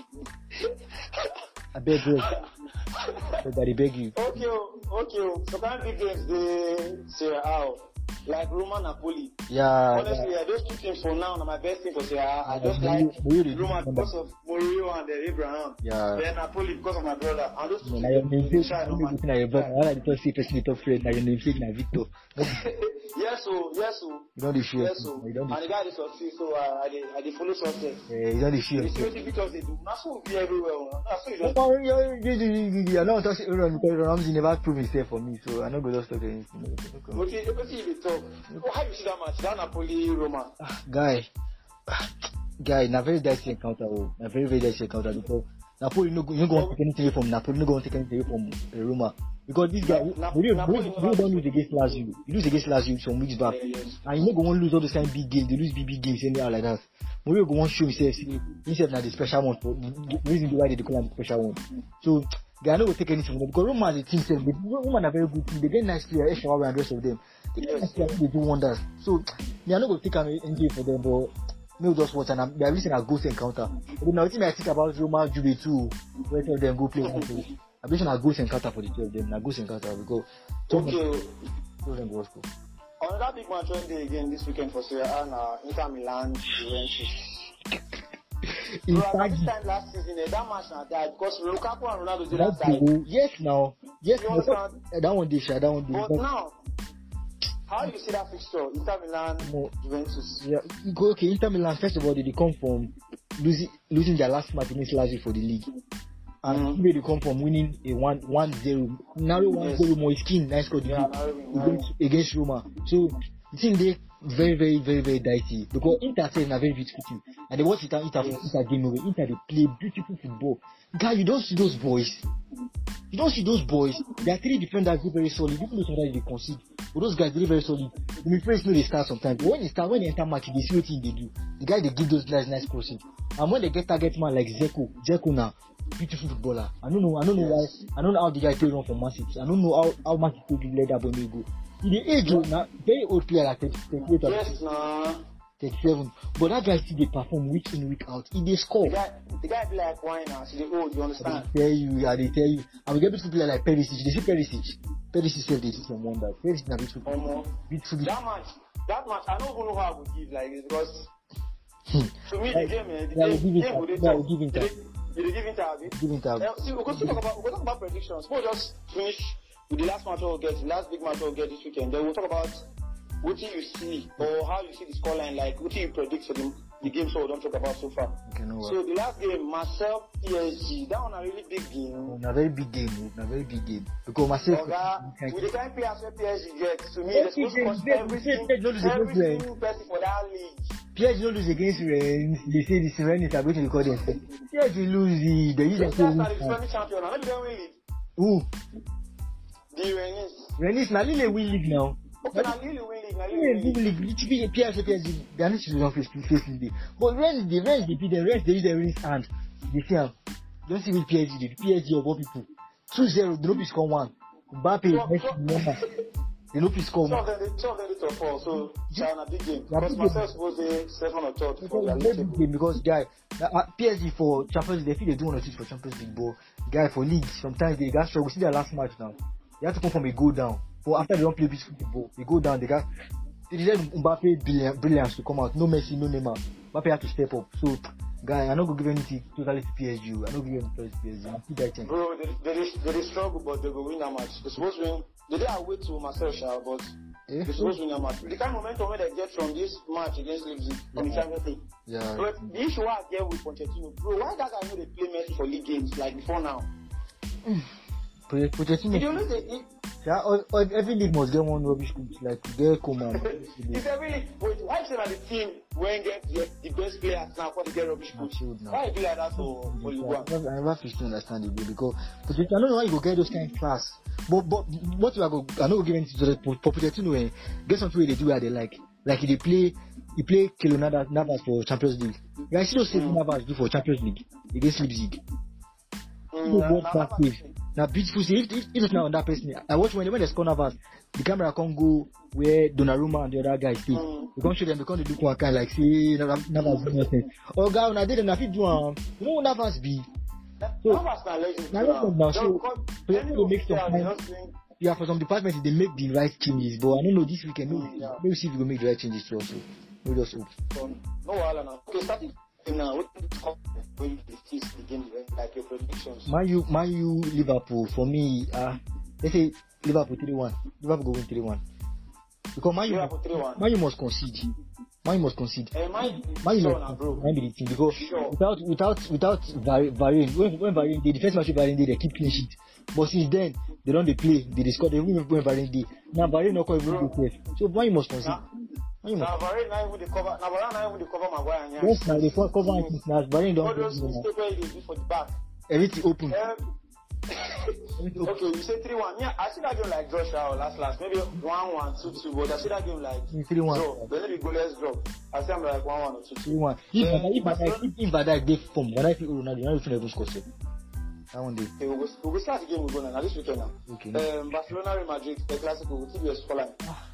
I beg, rest. I beg, I beg you. Okay, oh, okay. oh. So kind of big games they say how like Roma Napoli. Yeah. Honestly, yeah. yeah, those two teams for now are my best team for say I, I just Yeah, like Mourinho- Mourinho Roma remember. because of Mourinho and uh, Abraham. Yeah. Then Napoli because of my brother. And those two Now your teams, namesake, they shine on you my- looking at your brother. I like the top say person, the top friend. Now your namesake, now Victor. Yes, so yes, so You don't the share. yes, so You don't and the the guy is succeed, so uh, I dey I dey follow success. eh, you don't the share. The security because they do. That's what we be everywhere. oh. That's what you just. Oh, yeah, yeah, yeah, yeah, yeah. I don't touch it because Ramsey never proved himself for me, so I don't go just talk anything. Okay, what you dey talk? Oh, how you see that match? That Napoli Roma. Ah, guy, ah, guy, na very dicey encounter, oh, na very very dicey encounter because Napoli no go, you no go want to take anything away from Napoli, no go want to take anything away from uh, Roma because this guy, Na- we don't Napoli we never- don't lose against Lazio, you lose against Lazio some weeks back, Yeah, yes. and you no go want lose all those kind of big games, they lose big big games anyhow like that. Mourinho go want show himself, say himself na the special one for the reason why they dey call am the special one. So guy no go take anything from them because Roma as a team self, they, Roma na very good team, they get nice players, Eshawa and the rest of them. They get nice players, they do wonders. So me I no go take am anything for them, but me just watch and I'm, they are listening a ghost encounter. But now the thing I think about Roma, Juve too, where tell them go play one place. I'm listening a ghost encounter for the two of them, a ghost encounter because two of them, Okay. two of them go school. Another big match one day again this weekend for Serie A na Inter Milan Juventus. In Bro, at fact, this time last season, eh, that match na die because Lukaku and Ronaldo did that's that the side. goal. Yes, now, yes, You now, understand? eh, that one day, sure, that one day. But But, now, how you see that fixture? Inter Milan No. Juventus. yeah, you go okay. Inter Milan first of all, they, they come from losing losing their last match against Lazio for the league, and Mhm. where they come from winning a one one zero, narrow one zero. Yes. Moiskin nice scored the Yeah, goal narrow win, narrow against, against Roma. So the thing they very very very very dicey because Inter is a very beautiful team, and they watch Inter Inter Inter game away. Inter they play beautiful football. Guy, you don't see those boys. You don't see those boys. There are three defenders who are very solid. Even though sometimes they concede, but those guys very very solid. The midfielders know they start sometimes. But when they start, when they enter match, they see what thing they do. The guy they give those guys nice crossing. And when they get target man like Zeko, Zeko now, beautiful footballer. I don't know. I don't know why. I don't know how the guy play run for Man City. I don't know how how Man City let that boy go. He the age oh, now very old player like thirty-eight or Yes, nah. thirty-seven. But that guy still they perform week in week out. He they score. The guy, the guy be like wine now. See the old, you I understand? dey tell you, I dey tell you. And we get beautiful player like Perisic. They see Perisic. Perisic self they see some wonder. Perisic na beautiful. Omo. Beautiful. That match, that match, I don't even know how I would give like this because to me the game, eh, the Yeah, game, we'll give it game time. would they Yeah, talk. we'll give it Did time. they- did they give it time? abi? Give him time. Eh, see, we're going to talk about we're going to talk about predictions. We'll just finish with the last match we'll get, the last big match we'll get this weekend. Then we'll talk about what you see or how you see the scoreline, like what you predict for the the games so we don't talk about so far. Okay, no So the last game, Marseille P S G, that one a really big game. a very big game, a very big game. Because myself, Oga, with the kind of players where P S G gets, to me, P they're S G supposed to cost get- every P S G single don't lose against every Rennes. single person for that league. P S G don't lose against Rennes. They say the Rennes are going to record them. P S G lose, the- they use Those them guys are the to defending champion. Now, maybe they win league. Who? The Rennes. Rennes, now Lille win league now. Okay, now Lille win league. Now Lille Yeah, win big league. league. P- P S G, P S G, they are not to face face Lille. But Rennes, the Rennes, they beat them. Rennes, they use their Rennes hand. They see them. Don't see what P S G did. P S G of all people. two zero, they don't be score one. Mbappe, So- Messi, so- Neymar. They don't be score Some of one. them, they- some of them need to fall. So, it's a big game. Yeah, Because big Marseille game. supposed to second or third It's for a their very league big table. game because guy, uh, P S G for Champions League, they feel they do one or two for Champions League, but guy for league sometimes they got struggle. See their last match now, they have to come from a goal down. But after they don't play beautiful football, they go down. They got they deserve Mbappe brilliant, brilliance to come out. No Messi, no Neymar. Mbappe have to step up. So guy, I'm not gonna give anything totally to P S G. I'm not giving anything totally to P S G. I see that thing. Bro, they, they, they, they struggle, but they will win that match. They're supposed to win. They did away to Marseille, Sha, but Eh? they're supposed to win that match. The kind of momentum where they get from this match against Leipzig in the Champions League. Yeah. But the issue I get with Pochettino, bro, why that guy know they play Messi for league games like before now? Poche- Pochettino. Did you know they, he, Yeah, all, all, every league must get one rubbish coach like get Coman. it's every wait, why you say that the team when get the, the best players now for the get rubbish coach? Shield now. Why you do like that for for Ligue one? I never, I never feel to understand it because Pochettino, I don't know how you go get those kind of class. But but what you are go, I know give anything to the for Pochettino. Eh, get something where they do where they like. Like they play, he play Kelo Navas Navas for Champions League. You guys see those same Navas do for Champions League against Leipzig. Mm, No na- God na- back na- save. Now beautiful save. If, if, if it's not on that person, I watch when they when they score Navas, the camera can't go where Donnarumma and the other guys stay. Mm. They can't show them. They can't do one kind like say Navas Navas do nothing. Oh God, when I did, and I fit do um, you know what Navas be. So- Navas na legend Na too legend now, Just so- because so any they of make the some players, they kind- just think, Yeah, for some departments they make the right changes, but I don't know this weekend. Maybe, Yeah. maybe see if we go make the right changes too. Also, maybe just hope. so, no wahala now. Okay, starting now. What is when you fix the game like your predictions? Man U, Man U, Liverpool. For me, uh, let's say Liverpool three one. Liverpool go win three one. Because Man U, Liverpool three one. Man U must concede. Man U must concede. Eh, my Man U sure must now, bro. Man be the team because Sure. without without without Var- Varane, when when Varane did the first match with Varane did, they keep clean sheet. But since then they don't they play. They, they score. They win when Varane did. Now Varane not quite even good. So Man U must concede. Now, Man U must. now Varane now even the cover. Now Varane now even the cover Maguire and Yan. Yes, now they co- cover it now. Varane All don't those play. mistakes where they do for the back. Everything open. Um, okay, you say three one. Yeah, I see that game like draw Shao last last. Maybe one one, two two, but I see that game like three one. draw. Then maybe goalless draw. I see I'm like one one or two three two. one. If Van Dijk- if Van Dijk- if if Van Dijk dey form, Van Dijk fit Ronaldo, Ronaldo fit never score sef. That one dey. Okay, we will we will start the game we go now. Now this weekend now. Okay. Um, Barcelona Real Madrid, the Clasico, will be a scoreline.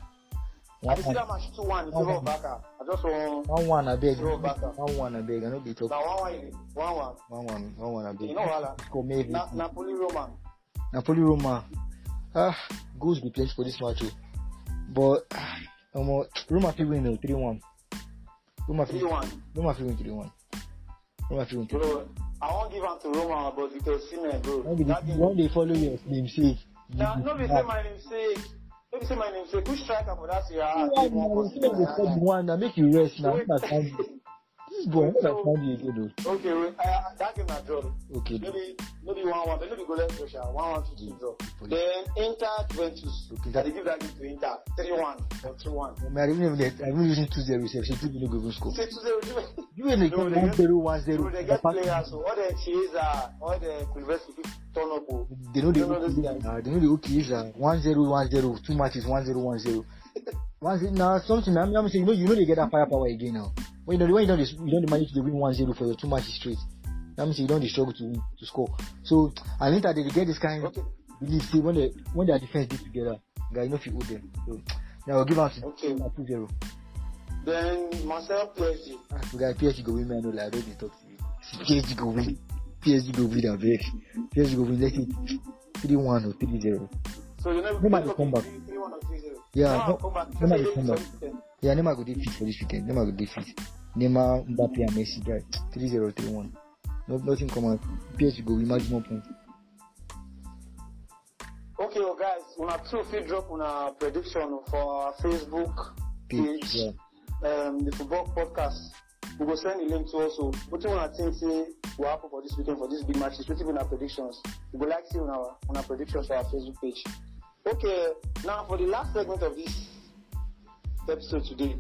I see that match two one in favor of Barca. I just want One one abeg. Throw back up. One one abeg. I no dey talk. now one one one one. One one. One one abeg. You know what? Score maybe. Na, Napoli Roma. Napoli Roma. Ah, goals be plenty for this match o. But omo, Roma fit win o three one. Roma fit three one. Roma fit win three one. Roma fit win three one. Bro, I won't give am to Roma, but Victor Osimhen, bro. When they That game. when they follow your name say. Now, no be say my name sake. No be say my name sake. Who striker for that year? Ah, Why game one you for say the third one na make you rest now? Wait. Understand you. This boy, I understand you again o. Okay, wait, uh, that game na draw. Okay. Maybe maybe one one, but maybe go let's Russia. One one two two draw. Then Inter Juventus. Okay, I dey give that game to Inter. Three one or two one. I even even I even using two zero sef. So two no go even score. Say two zero Juventus. You wey dey No, come they one get- zero one zero. Bro, they get players, so all the Chiesa, all the Kulveski fit turn up. Oh. They know the You know those okay. guys. Uh, they know the okay is uh, one zero one zero. Two matches one zero one zero. One zero now something. I'm, I'm saying you know you know they get that firepower again now. When you know when you don't you don't manage to win one zero for your two matches straight. That means you don't struggle to win, to score. So I think that they get this kind of Okay. belief. See when they when their defense get together, guys, you know if you owe them. So now I'll give out to Okay. two zero. Then Marcel P S G. Ah, we got P S G go win, man. I know, like, I don't need to talk to you. P S G go win. P S G go win, I beg. P S G go win, let's say three one or three zero. So you know, Neymar dey come back. three one or three zero. Yeah, Neymar no- come back. Neymar dey Say come back. something. Yeah, Neymar go dey fit for this weekend. Neymar go dey fit. Neymar, Mbappe, and Messi, guys. three zero, three one. No, nothing come out. P S G go win, maximum point. Okay, well, guys, una two fit drop una prediction for our Facebook Page, page, yeah. um, the football podcast. we will send the link to also. What you want to think say will happen for this weekend for this big matches? What even our predictions? We would like to see on our on our predictions for our Facebook page. Okay, now for the last segment of this episode today,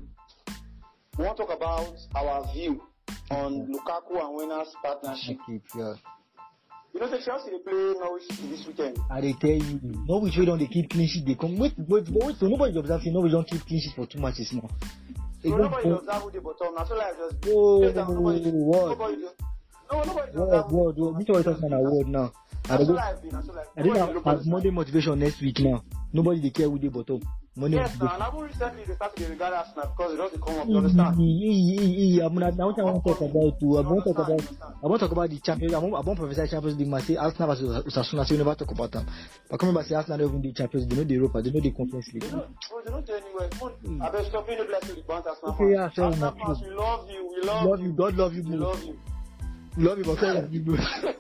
we want to talk about our view on Lukaku and Werner's partnership. Okay, yeah. You know, the Chelsea they play Norwich this weekend. I they tell you, Norwich we don't they keep clean sheet. They come wait, wait, wait. So nobody observes. Norwich don't keep clean sheet for two matches now. So nobody observe who they bottom. Now so like just oh, nobody, what? nobody just, no, nobody What? observe. What? What? This is what talking about word now. I That's don't. what I've been. That's what I've I been. don't have Monday motivation next week now. Nobody they care who they bottom. Monday Yes, now, motivation. and even recently they started to regard Arsenal because it doesn't come up. You Mm, understand? mm, mm, mm, mm. I'm not. I want to talk about too. I want to talk You about. understand? I want to talk about the Champions. I want. I want to prophesy Champions League match. Say Arsenal versus Osasuna. So we never talk about them. But come remember, say Arsenal don't even the Champions. They know the Europa. They know the Conference League. You know, bro, they don't tell anywhere. Come on, I bet stop being a blessing to the Arsenal fans. Okay, yeah, fair Arsenal enough. fans, we love you. We love, Love you. God love you. We Bro. love you. Love you, but God love you. Bro.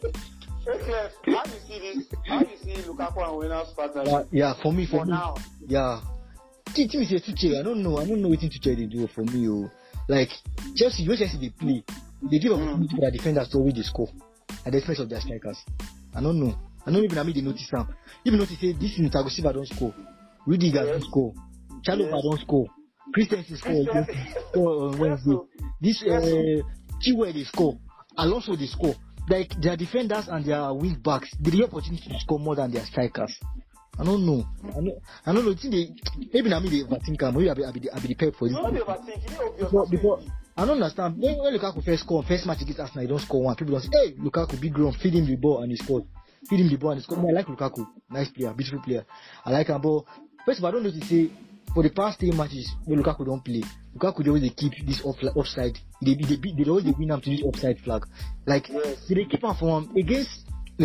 Hey, Clef, how do you see this? How do you see Lukaku and Werner's partnership? Yeah, yeah, for me, for, For me, now. yeah. Team team is here to cheer. I don't know. I don't know what to cheer they do for me. Oh, like Chelsea, when Chelsea they play, they give opportunity for their defenders to always they score at the expense of their strikers. I don't know. I don't even I mean they notice them. Even notice say this in Thiago Silva don't score, Rudiger don't score, Chalobah Yes. don't score, Christensen score against score on Wednesday. This uh, Chilwell they score, Alonso they score. Like their defenders and their wing backs, they get opportunity to score more than their strikers. I don't know. I don't, I don't know. Think they, maybe I mean they overthink. Maybe I be, I be, the, I be the pep for this. You don't be overthinking. It's obvious. Because, because I don't understand. When, when Lukaku first score, first match against Arsenal, he don't score one. People don't say, "Hey, Lukaku, big grown, feed him the ball and he scored. Feed him the ball and he scored." I like Lukaku, nice player, beautiful player. I like him, but first of all, I don't know to say for the past three matches when Lukaku don't play, Lukaku they always they keep this off, offside. They they they, they always they win them to this offside flag. Like Yes. they, they keep on for him against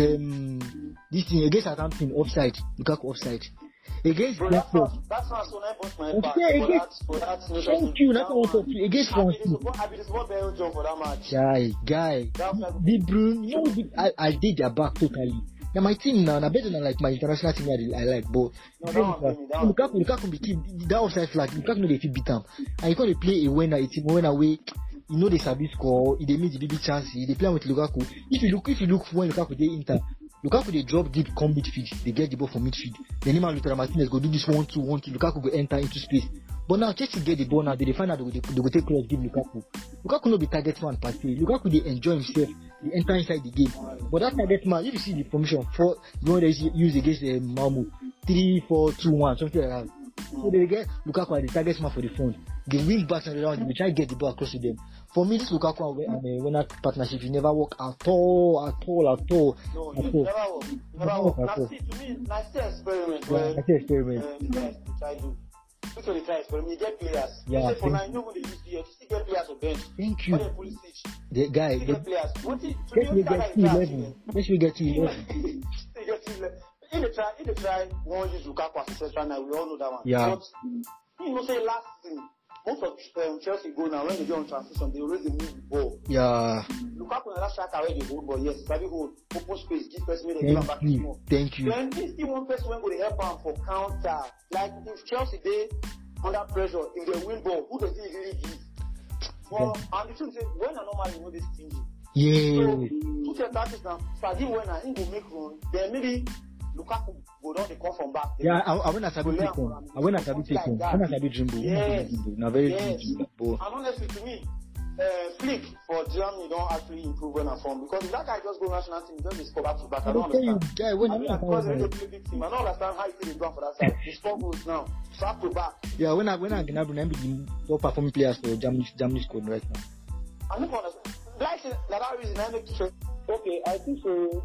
um this thing against Southampton offside. Lukaku offside. Against Bro, that's Brentford. not, that's not so nice for my Okay, back. For again. that, for that nation. Thank you. That's what I want to talk to you. Against I France. be the support, I be the support Belgium for that match. Guy, guy. That was like- De Bruyne, you know, the- I, I did their back totally. Now my team now, now better than like my international team I, I like, but No, that one for me, that one. Lukaku, Lukaku be keep that offside flag. Lukaku know they fit beat them, and you can't play a winner, a team winner away. You know they sabi score. If they meet the big chance, they play with Lukaku. If you look, if you look when Lukaku they Inter, Lukaku they drop deep, come midfield, they get the ball from midfield. Then Neymar Lautaro Martinez go do this one two one two. Lukaku go enter into space. But now just to get the ball now, they dey find out they go, they go take cross give Lukaku. Lukaku no be target man per se. Lukaku they enjoy himself. They enter inside the game. But that target man, if you see the formation four, the one they use against the uh, Malmo, three four two one something like that. So they get Lukaku as the target man for the front. The wing backs and the round, they try to get the ball across to them. For me, this Lukaku and uh, Werner partnership, it never work at all, at all, at all. No, at it all. never work. It Never Never work work. at Now all. see, to me, now still experiment. Yeah, where, I say experiment. Uh, the guys they try do. Look at the try experiment. You get players. Yeah, You say for thank now, you know when they use the, you still get players on bench. Thank When you. they pull switch, The guy, you still the, get players. What it, to let me me, get that to guy is eleven. Let me get to eleven. Still get to eleven. In the try, in the try, one use Lukaku as a central now. We all know that one. Yeah. But you know, say last season, most of um, Chelsea go now when they go on transition, they already move the ball. Yeah. Lukaku na that striker where they hold, but yes, sabi hold, open space, give person make they give am Thank back you. small. Thank you. Then if still one person when go dey help am for counter, like if Chelsea dey under pressure, if they win ball, who does he really give? Well, and the truth is, when I normally know this stingy. So Yeah. two set tactics now, Sadi when I go make run, then maybe Lukaku go down, they come from back. Yeah, I, I went at Sabi take on. I went at Sabi take on. I went at Sabi Jimbo. Yes. Now very Yes. good. But And honestly, to me, uh, Flick for Germany don't actually improve when I form because if that guy just go national team, he just dey score back to back. I I don't don't tell you, understand. guy, when I I mean, went because they at really play big team. I don't understand how he still dey do am for that side. He score goals now, back to back. yeah, when I when I can have the top performing players for Germany Germany squad right now. I don't understand. Like like that reason I make sure. Okay, I think so.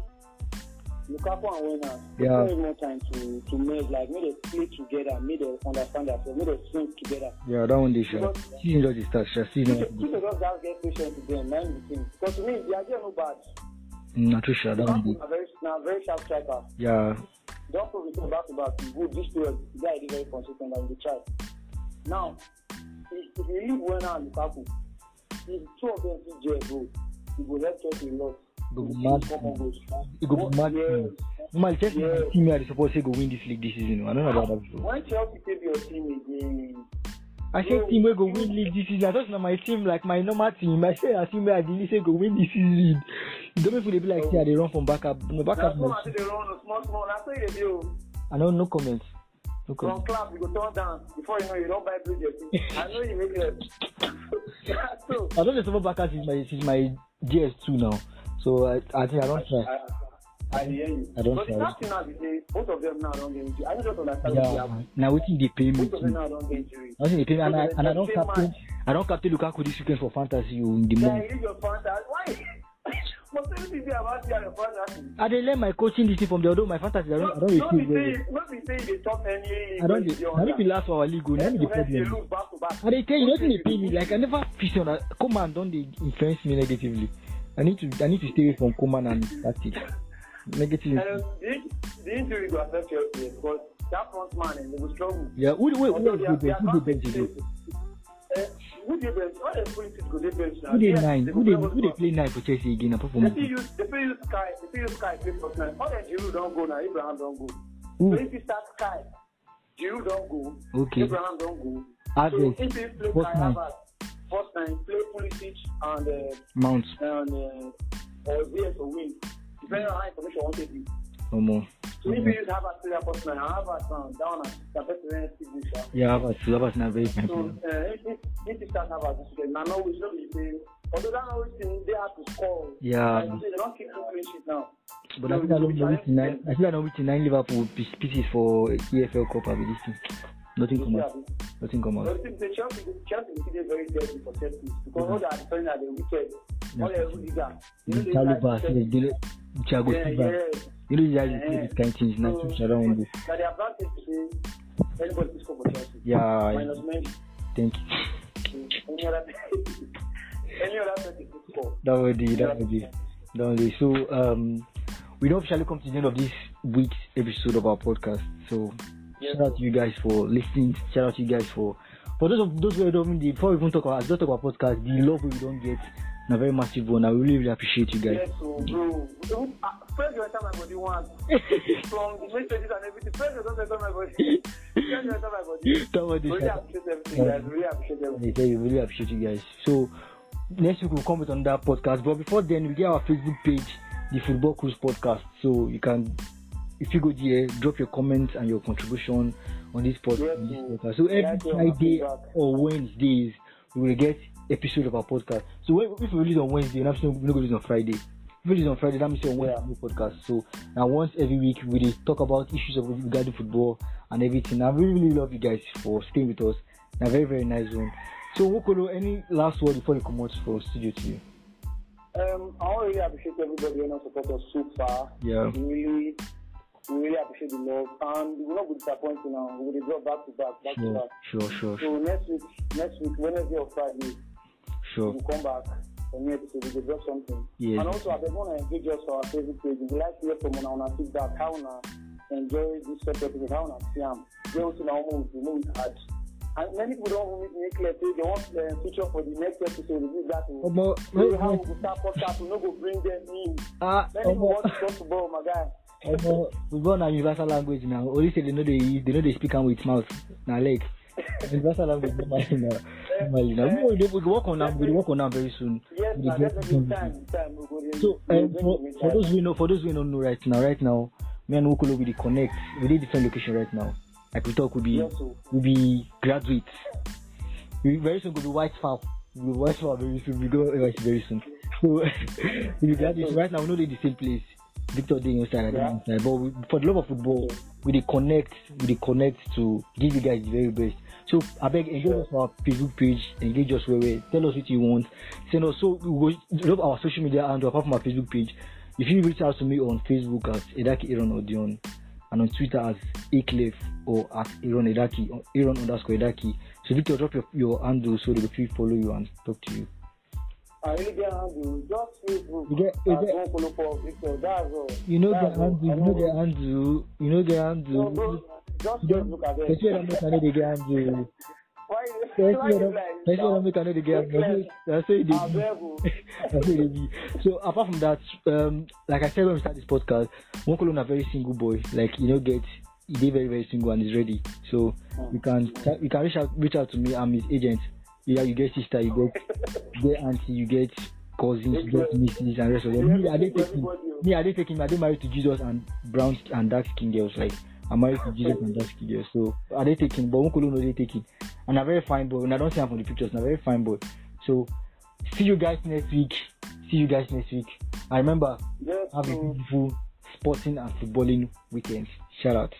Lukaku and Werner, Yeah. they need more time to to make like make they play together, make they understand themselves, make they swim together. Yeah, that one day sure. Season just start. Sure, season. People just just get patient with them, mind the thing. Because to me, the idea no bad. Not too sure. That one Lukaku day. na very na very sharp striker. Yeah. Don't prove it back to back. Good this period, the guy is very consistent and they try. Now, if, if you leave Werner and Lukaku, if two of them fit gel go, it will help Chelsea a lot. Go To mad. see common goals. It go be mad. Yes. Normally, Chelsea Yes. team I suppose say go win this league this season. I don't know about that before. When Chelsea take your team again, I said team will go win league this season. I thought na my team like my normal team. I said I team where I really say go win this season. Don't make people be like, yeah, they run from backup. No backup. That's why they run small, small. That's why they do. I know no comments. No From comments. clap, you go turn down. Before you know, you don't buy blue jersey. I know you make it. So, I don't know some backup is my is my G S two now. So I I think I don't try. I, I hear you. I don't but try. the last thing now is say, both of them now don't get injury. I don't just understand what they Yeah. happen. Now waiting they pay me. Both of them too. now don't get injury. Nothing they pay me and I and I don't Same captain match. I don't captain Lukaku this weekend for fantasy you in the Yeah, month. you need your fantasy. Why? But everything about you and your fantasy. I dey learn my coaching this thing from the other my fantasy. I don't I don't Don't receive be well. saying, don't be saying they top any. I don't dey- na if you last for our league, na me the They problem. lose back to back. I dey tell you, nothing they pay me. Like I never fish on that. Coman don't they influence me negatively. I need to I need to stay away from Coman and tactics. Negative. And um, the, the injury will affect your play because that front man and they will struggle. Yeah, who who who Although who they are- dey they are who not dey bench fit. today? Uh, Who dey bench? All the politics go dey bench now. Who dey Yes, nine? they Who go dey play who dey football. play nine for Chelsea again? Apart from They still use they still use Sky. They still use Sky play first nine. All the Giroud don't go now. Abraham don't go. Who? So if you start Sky, Giroud don't go. Okay. Abraham don't go. Havertz, So if you play first Kai nine. Havertz, first nine, play Pulisic and uh, Mount and uh, or Z S or win. Depending on how information you want to be. no more. So if you use Havertz play that first nine, and Havertz um, down and the best way to do so. Yeah, Havertz, Havertz na very fine So player. uh, if if if you start Havertz this weekend, now no we should be saying. Although that always thing they have to score. Yeah. Like, they don't keep two clean sheets now. But I think I don't know which nine. I think I know which nine Liverpool piece- pieces for E F L Cup with this thing. Nothing come out. Nothing come But out. the thing is, Chelsea, Chelsea is still very dirty for set piece because all they are defending at the wicked. All the Rudiger. You know, they Chaluba, like- Thiago Yeah, Silva. yeah. You know these guys do Yeah. this kind of things. Now So, switch around this. Now the advantage is say anybody can score for Chelsea. Yeah, Minus Mendy. thank you. Any other any other person can score. That would be, that would be, that would be. So, um, we don't officially come to the end of this week's episode of our podcast. So, Yes. shout out to you guys for listening. Shout out to you guys for, for those of those who don't, before we even talk about, just talk about podcast, the love we don't get, a very massive one. I really, really appreciate you guys. Yes, so bro. Even, uh, First you enter my body once. From the messages and everything. First you don't enter my body. First you enter my body. That was the Really shout- appreciate everything, guys. Really appreciate everything. They say we really appreciate you guys. So next week we'll come with another podcast. But before then, we get our Facebook page, the Football Cruise Podcast. So you can, if you go there, drop your comments and your contribution on this, pod- Yes, on this so podcast. So every that's your Friday feedback. or Wednesdays, we will get episode of our podcast. So when, if we release on Wednesday, we're not going to release on Friday. If we release on Friday, that means on Wednesday new podcast. So now once every week, we will talk about issues of regarding football and everything. I really, really love you guys for staying with us. A very, very nice one. So, Wokolo, any last word before you come out for studio to you? Um, I want to really appreciate everybody who has supported us so far. Yeah. We really, we really appreciate the love, and we will not be disappointed now. We will drop back to back, back to Sure, back. sure, sure, So next week, next week, Wednesday or Friday, sure. we'll come back for new episode. We will drop something. Yes. And also, I just want to engage us for our Facebook page. We would like to hear from on our feedback. How na enjoy this first episode? How na see am? Where also now we know it hard. And many people don't make me clear. Say they want uh, feature for the next episode. This that. to- Omo, So how we go start podcast? We no go bring them in. ah, Many people Omo, want to talk football, my guy. Omo, football na universal language now. Only say they know they use, they know they speak am with mouth, na leg. Universal language normally now. Normally now. We will we will work on them. We will work on them very soon. Yes, We na will get definitely something. time, time. We go there. So, We um, go for, bring for them those we know, for those we don't know right now, right now, me and Wokolo we dey connect. We dey different location right now. Like we talk, we be Yes, so. we be graduates. We very soon go be white fowl. We be white fowl very soon. We go white very soon. So we be graduates right now. We know they the same place. Victor dey inside, I dey Yeah. inside. But we, for the love of football, we dey connect. We dey connect to give you guys the very best. So I beg, engage us on our Facebook page, engage us where we tell us what you want. Send us. So we go drop our social media and apart from our Facebook page. If you reach out to me on Facebook as Edaki Aaron Odion and on Twitter as Aclef or at Aaron Edaki, Aaron underscore Edaki. So Victor, drop your, your handle so they will free follow you and talk to you. I really get handle. Just Facebook. You get- you As get- one follow for Victor. That's all. You know the That's all. handle, you I know the handle, you know the No, handle. bro, just Don't- Facebook again. Person wey don't make I know they get handle. Why Person why wey you don't like? person wey don't make I know they get handle. That's how it Ah, dey be. bravo. That's how it dey be. So apart from that, um, like I said when we start this podcast, Wokolo na very single boy. Like you know, get he did very very single and he's ready. So you can you can reach out reach out to me. I'm his agent. Yeah, you get sister, you get you get auntie, you get cousins, you get nieces and rest of them. Me, I didn't take him. Me, I didn't take him. I didn't marry to Jesus and brown and dark skin girls. Like I'm married to Jesus and dark skin girls. So I didn't take him, but Unkolo no they take him. And a very fine boy. When I don't see him from the pictures, and a very fine boy. So see you guys next week. See you guys next week. I remember Yes, have a so- beautiful sporting and footballing weekend. Shout out.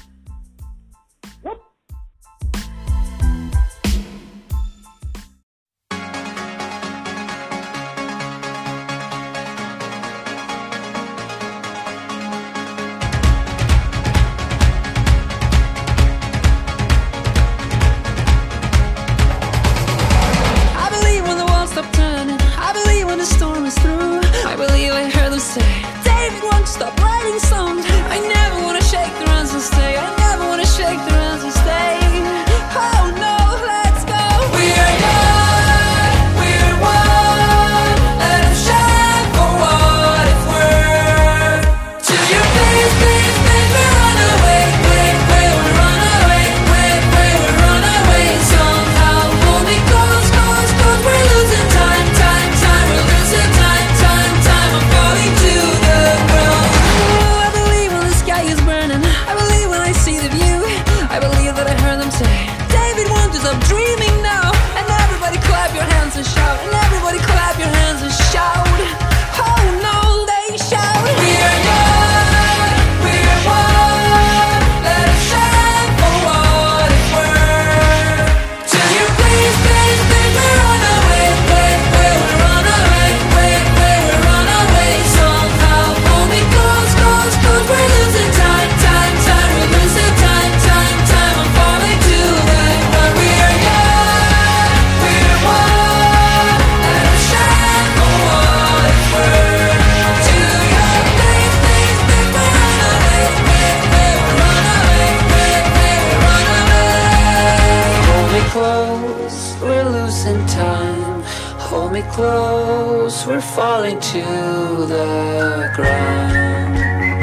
I believe when the world stopped turning. I believe when the storm is through. I believe I heard them say, David, won't you stop writing songs? I never wanna shake the hands and stay. I never wanna shake the hands and stay. Oh no, let's go. We're young, we're one. Let them shine for what it's worth. To your place, place, place, we run away, wait, wait, we run away, wait, wait, we run away. Somehow hold me close, close, close. We're losing time, time, time. We're losing time, time, time. I'm falling to the ground. Oh, I believe when the sky is burning. I believe when I see the view. I believe that I heard them say, David, won't you stop dreaming now? And everybody clap your hands and shout. And everybody clap your hands and shout. Oh no, they shout. We're young, we're one. Let us shine for what it's worth. To your place, place, place, we run away, wait, wait, we run away, wait, wait, we run away. Somehow hold me close, close, close. We're losing time, time, time. We're losing time, time, time. I'm falling to the ground. We're young, we're one. Let us shine for what it's worth. To your place, place, place, we run away, wait, wait, we run away, wait, wait, we run away. Hold me close, we're losing time. Hold me close, we're falling to the ground.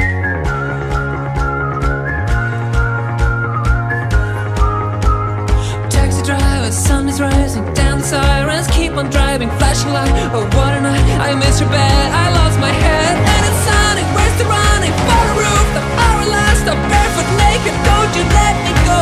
Taxi driver, sun is rising, down the sirens keep on driving, flashing light. Oh, what a night! I missed your bed, I lost my head, and it's sunny. Where's the running? For the roof, the hour last, I'm barefoot naked. Don't you let me go.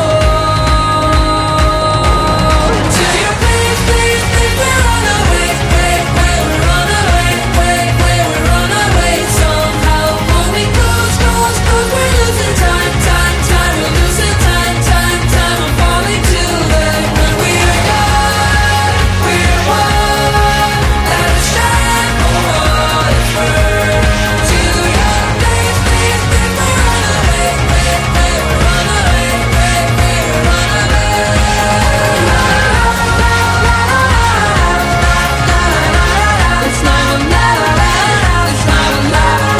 To your place, place, place, we run away, wait, wait, we run away, wait, wait, we run away. Somehow hold me close, close, close. We're losing time, time, time. We're losing time, time, time. I'm falling to the ground. We're young, we're one. Let us shine for what it's worth. To your place, place, place, we run away, wait, wait, we run away, wait, wait, we run away. It's not a lie, it's not a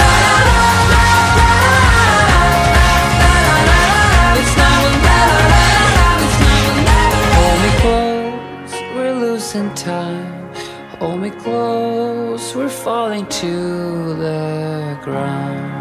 lie. It's not a lie, it's not a lie. Hold me close, we're losing time. Hold me close, we're falling to the ground.